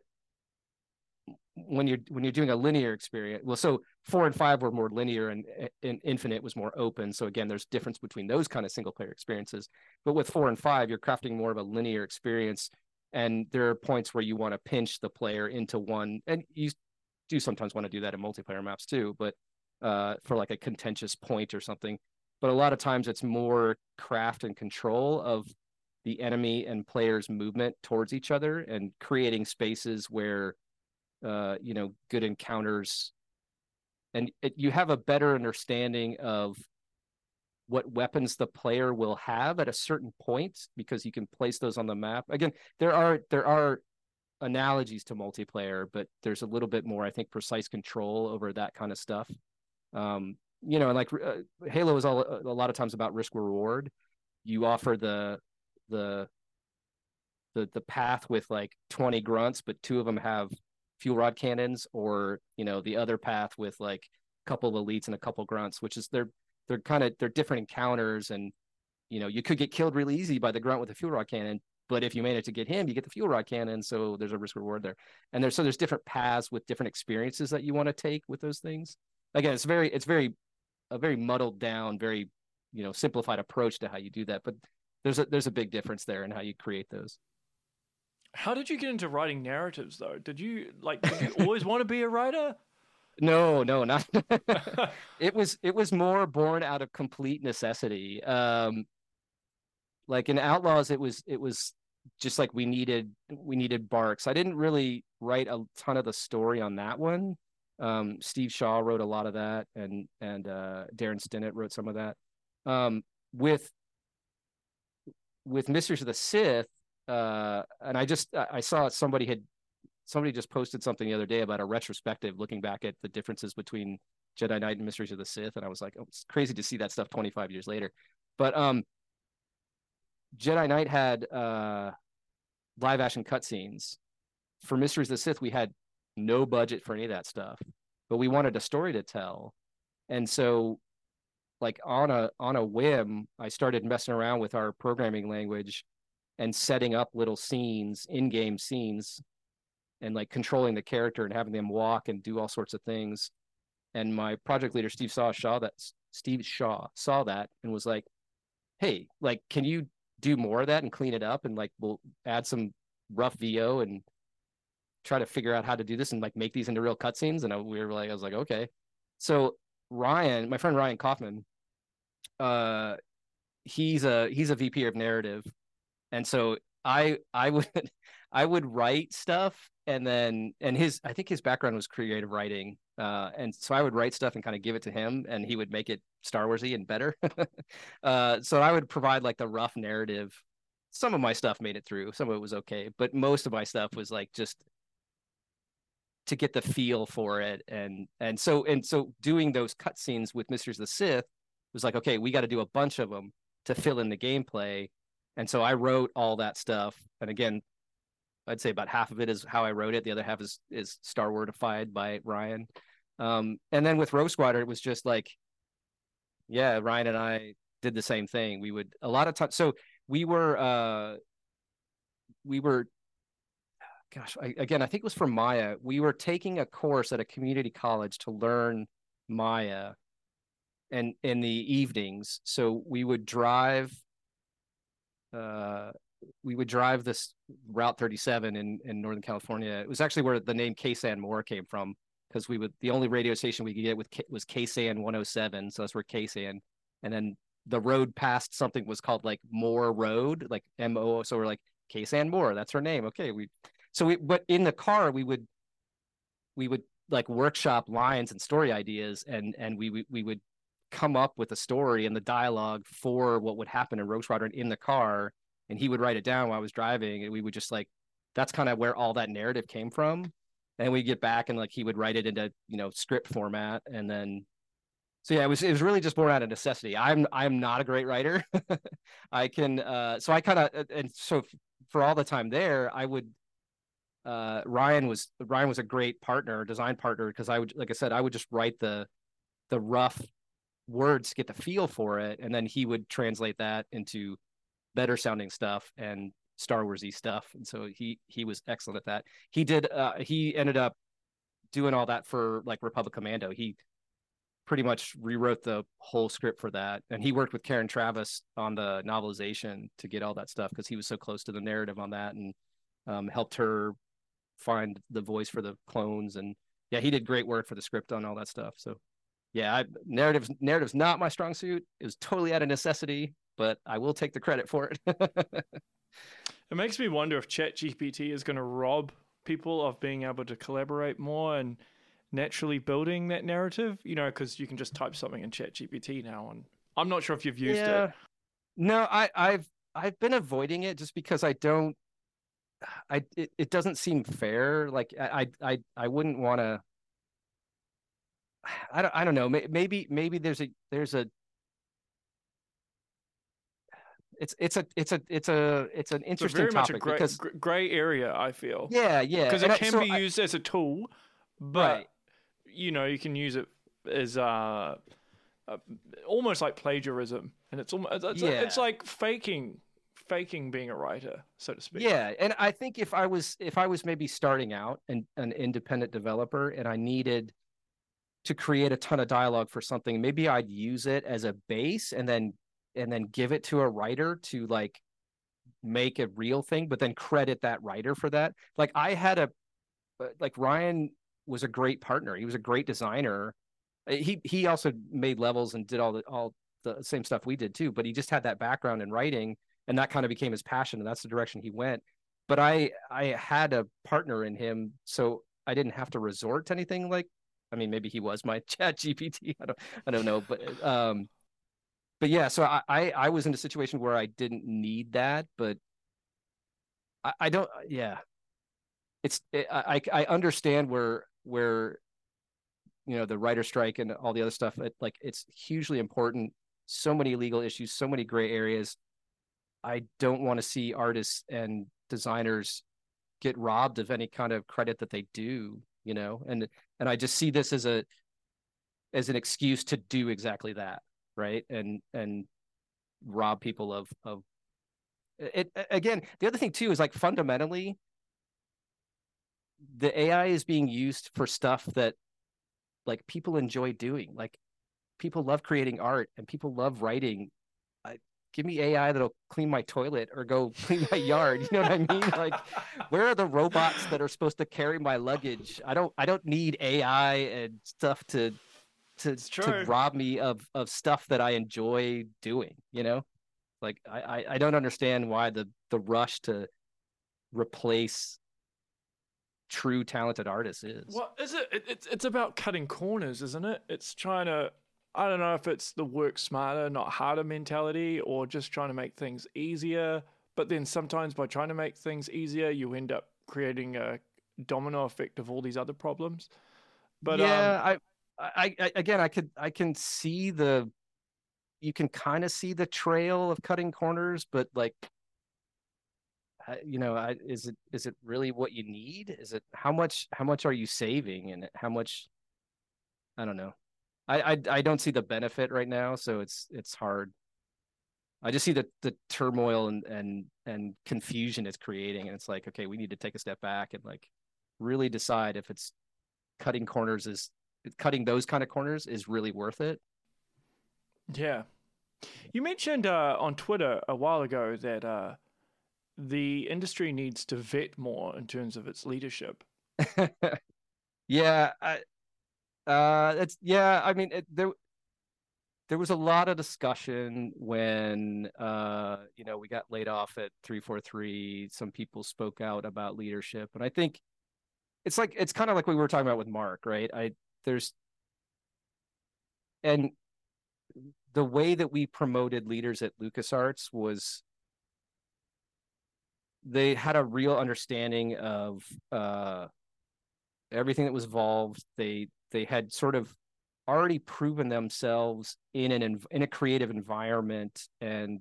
when you're doing a linear experience, well, so 4 and 5 were more linear, and Infinite was more open. So again, there's difference between those kind of single player experiences. But with 4 and 5, you're crafting more of a linear experience, and there are points where you want to pinch the player into one, and you do sometimes want to do that in multiplayer maps too, but for like a contentious point or something. But a lot of times it's more craft and control of the enemy and players' movement towards each other, and creating spaces where, good encounters, and you have a better understanding of what weapons the player will have at a certain point, because you can place those on the map. Again, there are analogies to multiplayer, but there's a little bit more, I think, precise control over that kind of stuff. And like Halo is a lot of times about risk reward. You offer the path with like 20 grunts, but 2 of them have fuel rod cannons, or the other path with like a couple of elites and a couple of grunts, which is they're different encounters, and you could get killed really easy by the grunt with a fuel rod cannon, But if you manage to get him, you get the fuel rod cannon. So there's a risk reward there. And there's different paths with different experiences that you want to take with those things. Again, it's a very muddled down, very, simplified approach to how you do that. But there's a big difference there in how you create those. How did you get into writing narratives though? Did you always want to be a writer? No, not. It was more born out of complete necessity. Like in Outlaws, it was just like we needed Barks. I didn't really write a ton of the story on that one. Steve Shaw wrote a lot of that, and Darren Stinnett wrote some of that. With Mysteries of the Sith, and I saw somebody just posted something the other day about a retrospective looking back at the differences between Jedi Knight and Mysteries of the Sith, and I was like, oh, it's crazy to see that stuff 25 years later. But Jedi Knight had live action cutscenes. For Mysteries of the Sith, we had no budget for any of that stuff, but we wanted a story to tell. And so, like on a whim, I started messing around with our programming language and setting up little scenes, in-game scenes, and like controlling the character and having them walk and do all sorts of things. And my project leader, Steve Shaw saw that and was like, hey, like, can you do more of that and clean it up? And like, we'll add some rough VO and try to figure out how to do this and like make these into real cutscenes. And I was like, okay. So Ryan, my friend Ryan Kaufman, he's a VP of narrative. And so I would write stuff, and I think his background was creative writing. And so I would write stuff and kind of give it to him, and he would make it Star Warsy and better. So I would provide like the rough narrative. Some of my stuff made it through, some of it was okay, but most of my stuff was like just to get the feel for it. And so doing those cutscenes with Mysteries of the Sith was like, okay, we got to do a bunch of them to fill in the gameplay. And so I wrote all that stuff. And again, I'd say about half of it is how I wrote it. The other half is Star Wardified by Ryan. And then with Rogue Squadron, it was just like, yeah, Ryan and I did the same thing. We would a lot of times. So we were, gosh, I think it was for Maya. We were taking a course at a community college to learn Maya, and in the evenings. So we would drive this Route 37 in Northern California. It was actually where the name KSAN Moore came from, because the only radio station we could get was KSAN 107. So that's where KSAN, and then the road past something was called like Moore Road, like MO. So we're like, KSAN Moore, that's her name. Okay. But in the car, we would like workshop lines and story ideas, and we would come up with a story and the dialogue for what would happen in Rogue Squadron in the car, and he would write it down while I was driving, and we would just like, that's kind of where all that narrative came from. And we get back and like he would write it into script format, and then so yeah, it was really just born out of necessity. I'm not a great writer. I can so I kind of, and so for all the time there, I would Ryan was a great design partner, because I would, like I said, I would just write the rough words to get the feel for it, and then he would translate that into better sounding stuff and Star Warsy stuff. And so he was excellent at that. He ended up doing all that for like Republic Commando. He pretty much rewrote the whole script for that, and he worked with Karen Travis on the novelization to get all that stuff, because he was so close to the narrative on that, and helped her find the voice for the clones. And yeah, he did great work for the script on all that stuff. So yeah, narrative's not my strong suit. It was totally out of necessity, but I will take the credit for it. It makes me wonder if ChatGPT is going to rob people of being able to collaborate more and naturally building that narrative, because you can just type something in ChatGPT now, and I'm not sure if you've used it. No, I've been avoiding it just because it doesn't seem fair. Like I wouldn't want to. I don't know. Maybe there's a. It's an interesting topic, because gray area, I feel. Yeah, because it can be used as a tool, but right. You can use it as almost like plagiarism, and it's like faking faking being a writer, so to speak. Yeah, and I think if I was maybe starting out and an independent developer and I needed to create a ton of dialogue for something, maybe I'd use it as a base and then give it to a writer to like make a real thing, but then credit that writer for that. Like I had like Ryan was a great partner. He was a great designer. He also made levels and did all the same stuff we did too, but he just had that background in writing, and that kind of became his passion, and that's the direction he went. But I had a partner in him, so I didn't have to resort to anything like, I mean, maybe he was my chat GPT. I don't know, but yeah, so I was in a situation where I didn't need that, but I don't, yeah, I understand where the writer strike and all the other stuff, it's hugely important. So many legal issues, so many gray areas. I don't want to see artists and designers get robbed of any kind of credit that they do, and I just see this as an excuse to do exactly that, right? And rob people of it. Again, the other thing too is like fundamentally the AI is being used for stuff that like people enjoy doing. Like people love creating art and people love writing. Give me AI that'll clean my toilet or go clean my yard. You know what I mean? Like, where are the robots that are supposed to carry my luggage? I don't need AI and stuff to rob me of stuff that I enjoy doing. Like I don't understand why the rush to replace true talented artists is. Well, is it? It's about cutting corners, isn't it? It's trying to. I don't know if it's the work smarter, not harder mentality, or just trying to make things easier. But then sometimes by trying to make things easier, you end up creating a domino effect of all these other problems. But yeah, I can see you can kind of see the trail of cutting corners, but like, is it really what you need? Is it how much are you saving, and how much? I don't know. I don't see the benefit right now, so it's hard. I just see the turmoil and confusion it's creating, and it's like, okay, we need to take a step back and like really decide if it's cutting those kind of corners is really worth it. Yeah, you mentioned on Twitter a while ago that the industry needs to vet more in terms of its leadership. Yeah, I mean, there was a lot of discussion when we got laid off at 343. Some people spoke out about leadership, and I think it's kind of like we were talking about with Mark, right? And the way that we promoted leaders at LucasArts was they had a real understanding of everything that was involved. They had sort of already proven themselves in a creative environment, and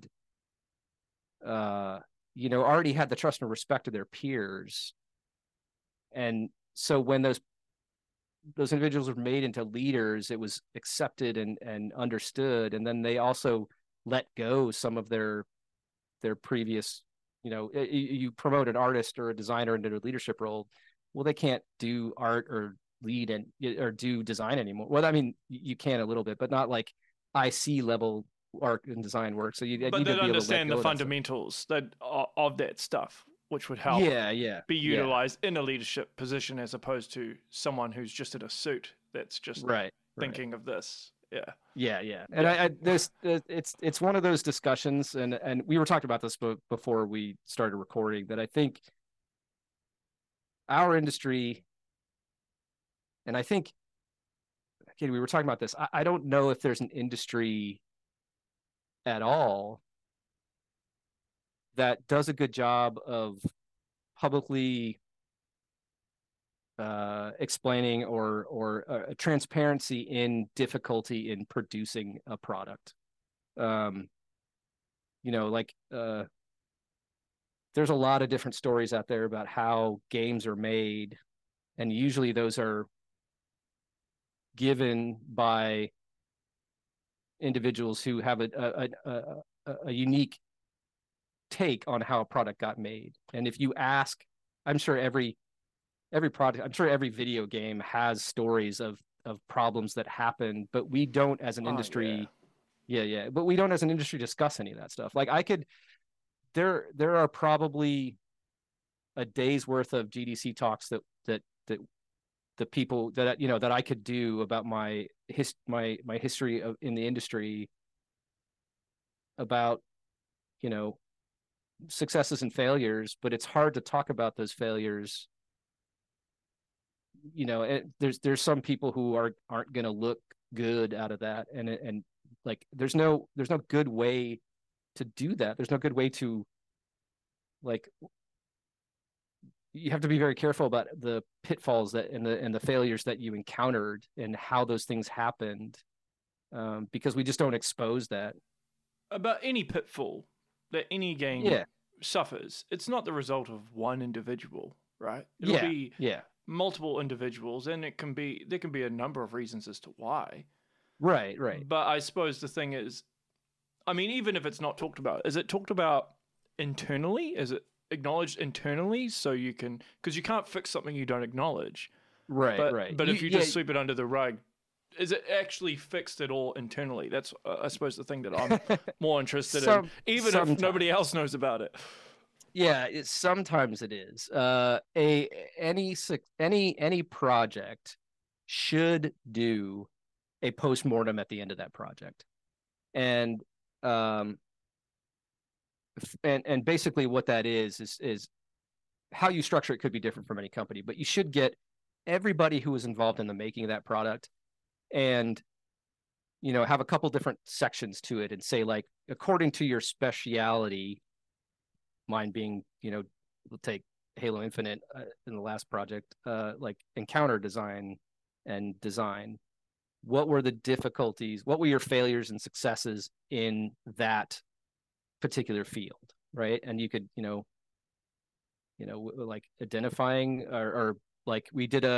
already had the trust and respect of their peers. And so when those individuals were made into leaders, it was accepted and understood. And then they also let go some of their previous, you promote an artist or a designer into a leadership role. Well, they can't do art or lead or do design anymore. Well, I mean, you can a little bit, but not like IC level art and design work. So you but need to be understand able to the fundamentals of that stuff, which would help be utilized in a leadership position as opposed to someone who's just in a suit that's just thinking of this. Yeah. And it's one of those discussions, and we were talking about this before we started recording, that I think our industry, and I think, again, we were talking about this, I don't know if there's an industry at all that does a good job of publicly explaining or transparency in difficulty in producing a product. There's a lot of different stories out there about how games are made, and usually those are given by individuals who have a unique take on how a product got made. And if you ask, I'm sure every product, I'm sure every video game has stories of problems that happen, but we don't as an industry. Yeah. But we don't as an industry discuss any of that stuff. Like there are probably a day's worth of GDC talks that the people that that I could do about my history in the industry, about successes and failures, but it's hard to talk about those failures. There's some people who aren't going to look good out of that, and like there's no good way to do that. There's no good way to, like, you have to be very careful about the pitfalls that and the failures that you encountered and how those things happened, because we just don't expose that. About any pitfall that any game suffers, it's not the result of one individual, right? It'll be multiple individuals, and there can be a number of reasons as to why. Right. But I suppose the thing is, I mean, even if it's not talked about, is it talked about internally? Is it acknowledged internally? So you can, because you can't fix something you don't acknowledge. Right. But if you just sweep it under the rug, is it actually fixed at all internally? That's, I suppose, the thing that I'm more interested in, even if nobody else knows about it. Yeah, sometimes it is. Any project should do a postmortem at the end of that project, and basically what that is how you structure it could be different from any company, but you should get everybody who was involved in the making of that product, and have a couple different sections to it, and say, like, according to your speciality, mine being, we'll take Halo Infinite in the last project, like encounter design and design. What were the difficulties? What were your failures and successes in that particular field, right? And you could, like identifying, or like we did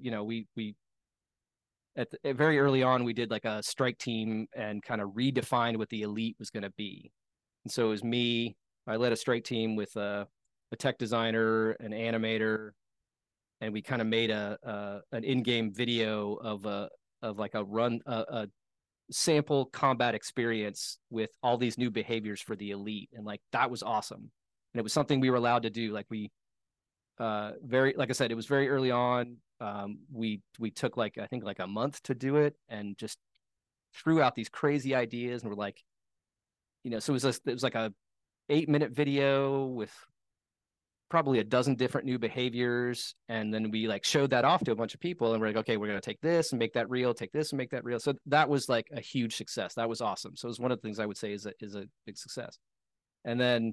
very early on, we did like a strike team and kind of redefined what the elite was going to be. And so it was me. I led a strike team with a tech designer, an animator, and we kind of made an in-game video of like a sample combat experience with all these new behaviors for the elite, and like that was awesome. And it was something we were allowed to do. Like we like I said, it was very early on. We took I think a month to do it, and just threw out these crazy ideas, and we're like, so it was like a 8-minute video with probably a dozen different new behaviors, and then we like showed that off to a bunch of people, and we're like, okay, we're going to take this and make that real, take this and make that real. So that was like a huge success. That was awesome. So it was one of the things I would say is a big success. And then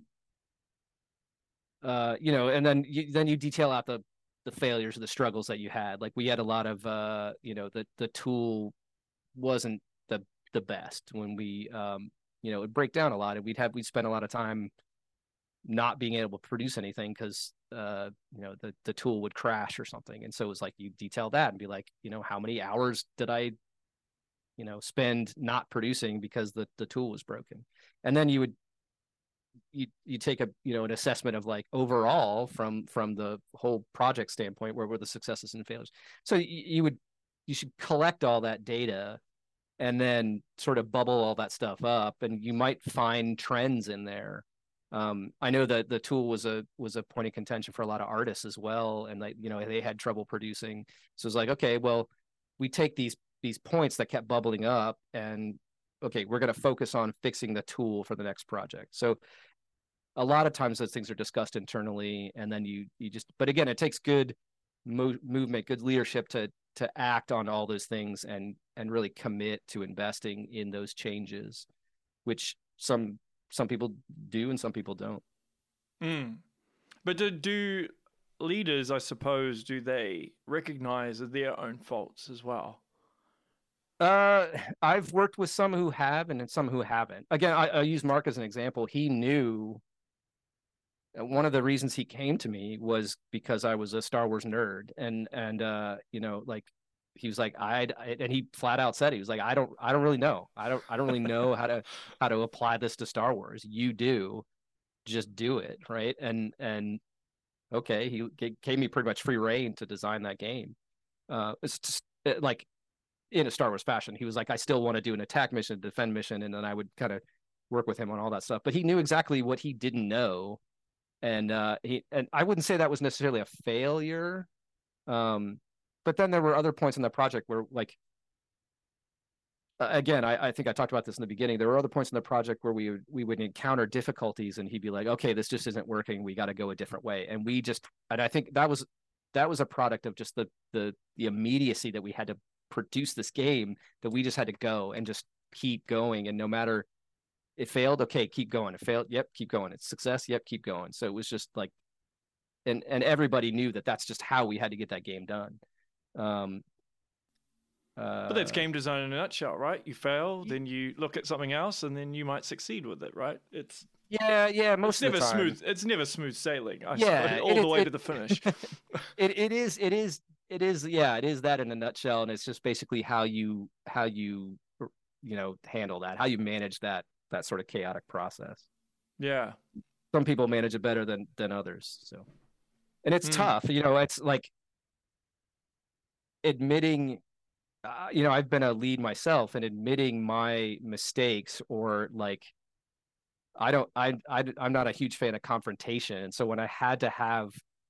and then you detail out the failures or the struggles that you had. Like we had a lot of the tool wasn't the best when we it'd break down a lot, and we'd spend a lot of time not being able to produce anything because the tool would crash or something. And so it was like, you detail that and be like, how many hours did I spend not producing because the tool was broken? And then you take an assessment of like overall from the whole project standpoint, where were the successes and failures. So you should collect all that data and then sort of bubble all that stuff up, and you might find trends in there. I know that the tool was a point of contention for a lot of artists as well, and they had trouble producing. So it's like, okay, well, we take these points that kept bubbling up, and okay, we're going to focus on fixing the tool for the next project. So a lot of times those things are discussed internally, and then you just, but again, it takes good movement, good leadership to act on all those things and really commit to investing in those changes, which some people do and some people don't. But do leaders, I suppose, do they recognize their own faults as well? I've worked with some who have and some who haven't. Again, I use Mark as an example. He knew, one of the reasons he came to me was because I was a Star Wars nerd, and like he was like, and he flat out said, he was like, I don't really know. I don't really know how to apply this to Star Wars. You do. just do it, right? And okay, he gave me pretty much free reign to design that game. It's just like in a Star Wars fashion. He was like, I still want to do an attack mission, defend mission, and then I would kind of work with him on all that stuff. But he knew exactly what he didn't know, and I wouldn't say that was necessarily a failure. But then there were other points in the project where, like, again, I think I talked about this in the beginning. There were other points in the project where we would encounter difficulties, and he'd be like, "Okay, this just isn't working. We got to go a different way." And I think that was a product of just the immediacy that we had to produce this game, that we just had to go and just keep going. And no matter it failed, okay, keep going. It failed, yep, keep going. It's success, yep, keep going. So it was just like, and everybody knew that that's just how we had to get that game done. But that's game design in a nutshell, right? You fail, then you look at something else, and then you might succeed with it, right? It's most of the time. Smooth. It's never smooth sailing. All the way to the finish. It is that in a nutshell, and it's just basically how you handle that, how you manage that sort of chaotic process. Yeah. Some people manage it better than others. So, and it's tough. It's like admitting. I've been a lead myself, and admitting my mistakes, or like, I'm not a huge fan of confrontation. And so when I had to have,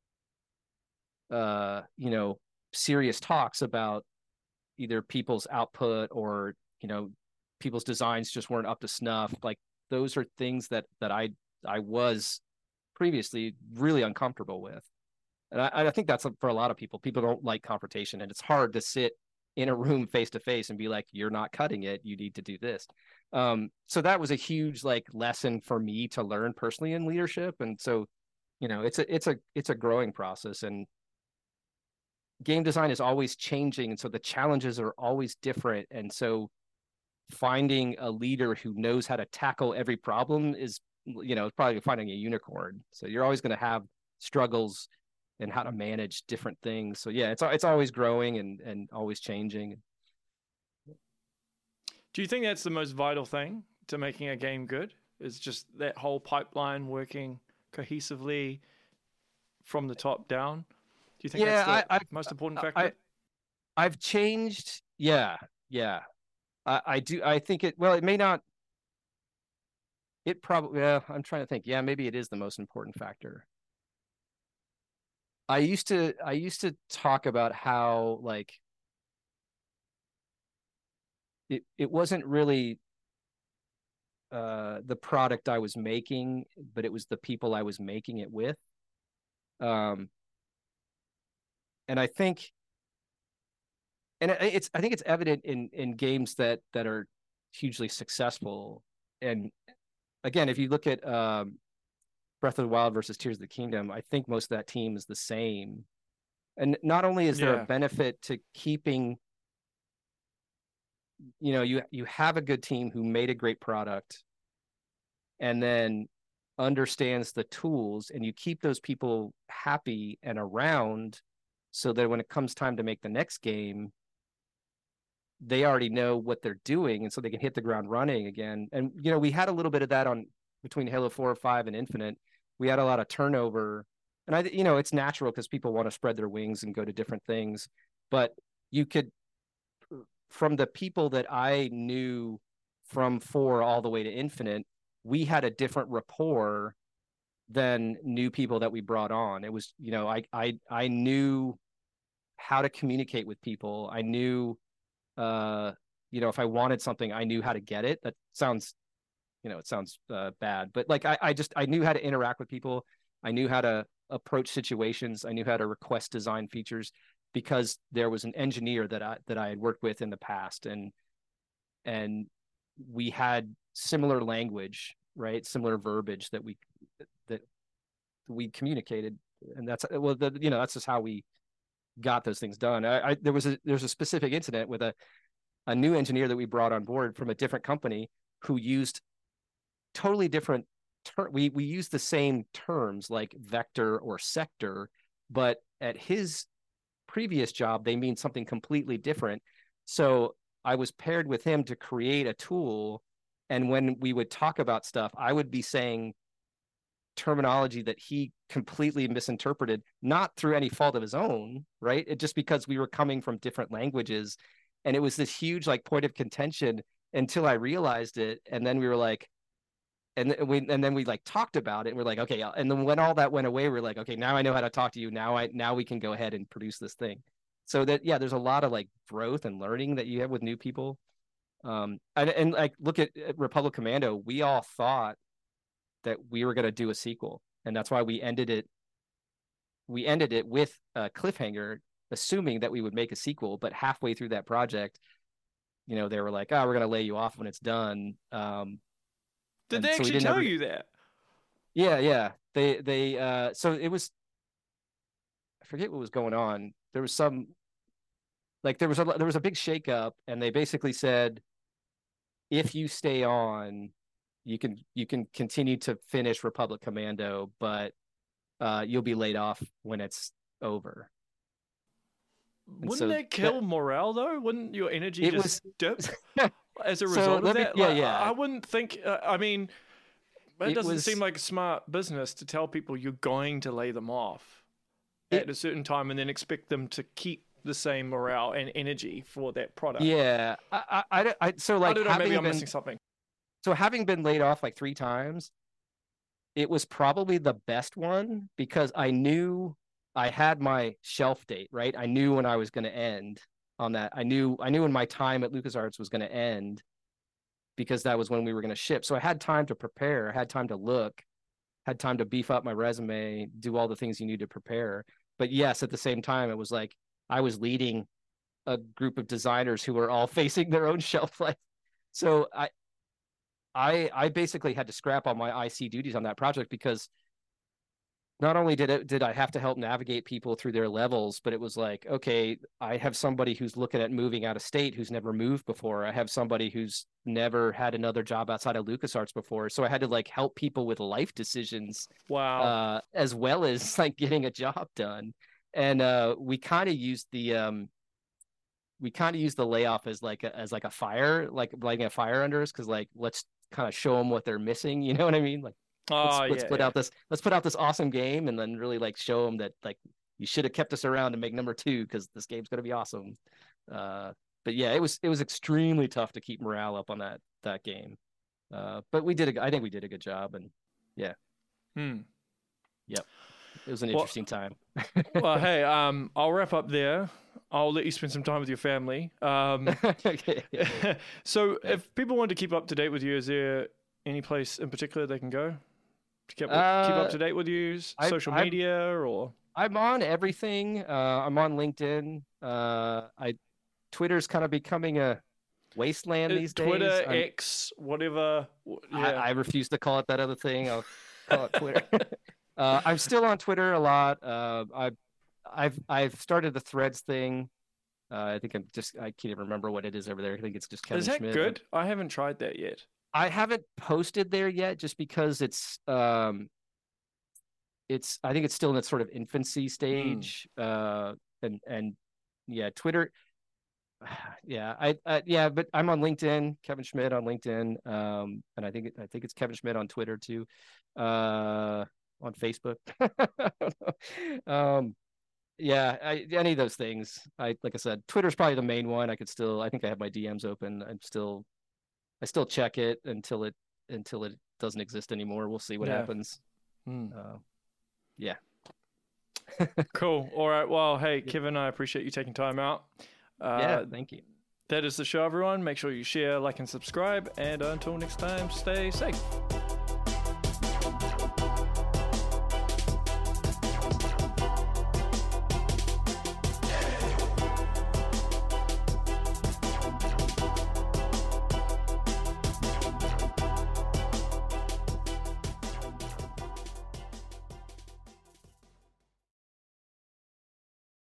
serious talks about either people's output or, people's designs just weren't up to snuff, like, those are things that I was previously really uncomfortable with. And I think that's for a lot of people. People don't like confrontation, and it's hard to sit in a room face to face and be like, you're not cutting it, you need to do this. So that was a huge, like, lesson for me to learn personally in leadership. And so, it's a growing process, and game design is always changing. And so the challenges are always different. And so finding a leader who knows how to tackle every problem is, probably finding a unicorn. So you're always going to have struggles and how to manage different things. So yeah, it's always growing and always changing. Do you think that's the most vital thing to making a game good? Is just that whole pipeline working cohesively from the top down? Do you think that's the most important factor? I've changed. Yeah. I do. I think it may not. It probably, I'm trying to think. Yeah, maybe it is the most important factor. I used to talk about how, like, it wasn't really the product I was making, but it was the people I was making it with. And I think it's evident in games that are hugely successful. And again, if you look at Breath of the Wild versus Tears of the Kingdom, I think most of that team is the same. And not only is there a benefit to keeping, you have a good team who made a great product and then understands the tools, and you keep those people happy and around, so that when it comes time to make the next game, they already know what they're doing, and so they can hit the ground running again. And we had a little bit of that between Halo 4, 5, and Infinite. We had a lot of turnover, and it's natural because people want to spread their wings and go to different things. But you could, from the people that I knew from 4 all the way to Infinite, we had a different rapport than new people that we brought on. It was, I knew how to communicate with people. I knew, if I wanted something, I knew how to get it. That sounds, it sounds bad, but like, I knew how to interact with people. I knew how to approach situations. I knew how to request design features, because there was an engineer that I had worked with in the past, and we had similar language, right? Similar verbiage that we communicated. And that's just how we got those things done. There's a specific incident with a new engineer that we brought on board from a different company who used totally different we used the same terms like vector or sector, but at his previous job they mean something completely different. So I was paired with him to create a tool, and when we would talk about stuff, I would be saying terminology that he completely misinterpreted, not through any fault of his own, right? It just because we were coming from different languages, and it was this huge like point of contention until I realized it, and then we were like, and then we like talked about it, and we're like, okay, and then when all that went away, we're like, okay, now I know how to talk to you. Now we can go ahead and produce this thing. So that, yeah, there's a lot of like growth and learning that you have with new people. And like look at Republic Commando, we all thought that we were going to do a sequel, and that's why we ended it with a cliffhanger, assuming that we would make a sequel. But halfway through that project, they were like, oh, we're going to lay you off when it's done. Did they actually tell you that? Yeah. They so it was, I forget what was going on. There was some, like, there was a big shakeup, and they basically said, if you stay on, you can continue to finish Republic Commando, but you'll be laid off when it's over. Wouldn't that kill morale though? Wouldn't your energy dip as a result of that? I wouldn't think. I mean, it doesn't seem like a smart business to tell people you're going to lay them off at a certain time and then expect them to keep the same morale and energy for that product. Yeah, so like, I don't know, maybe I'm missing something. So having been laid off like 3 times, it was probably the best one because I knew I had my shelf date, right? I knew when I was going to end on that. I knew when my time at LucasArts was going to end because that was when we were going to ship. So I had time to prepare, I had time to look, had time to beef up my resume, do all the things you need to prepare. But yes, at the same time, it was like I was leading a group of designers who were all facing their own shelf life. So I basically had to scrap all my IC duties on that project because not only did I have to help navigate people through their levels, but it was like, okay, I have somebody who's looking at moving out of state who's never moved before. I have somebody who's never had another job outside of LucasArts before. So I had to like help people with life decisions. Wow. As well as like getting a job done. And we kind of used the layoff as like a fire, like lighting a fire under us, because like, let's kind of show them what they're missing. You know what I mean? Like, let's put out this awesome game, and then really like show them that like you should have kept us around to make number 2 because this game's going to be awesome. But yeah, it was extremely tough to keep morale up on that game. But I think we did a good job, and yeah. Yep. It was an interesting time. Well, hey, I'll wrap up there. I'll let you spend some time with your family. Okay. So if people want to keep up to date with you, is there any place in particular they can go to keep up to date with you? Social media or? I'm on everything. I'm on LinkedIn. Twitter's kind of becoming a wasteland these days. Twitter, X, whatever. Yeah. I refuse to call it that other thing. I'll call it Twitter. I'm still on Twitter a lot. I've started the Threads thing. I think I can't even remember what it is over there. I think it's just Kevin Schmidt. Is that good? I haven't tried that yet. I haven't posted there yet, just because I think it's still in its sort of infancy stage. And yeah, Twitter. Yeah, but I'm on LinkedIn, Kevin Schmidt on LinkedIn. And I think it's Kevin Schmidt on Twitter too. On Facebook. Yeah, any of those things. Like I said, Twitter's probably the main one. I think I have my DMs open. I still check it until it doesn't exist anymore. We'll see what happens. Yeah. Cool. All right. Well, hey, Kevin, I appreciate you taking time out. Yeah, thank you. That is the show, everyone. Make sure you share, like, and subscribe. And until next time, stay safe.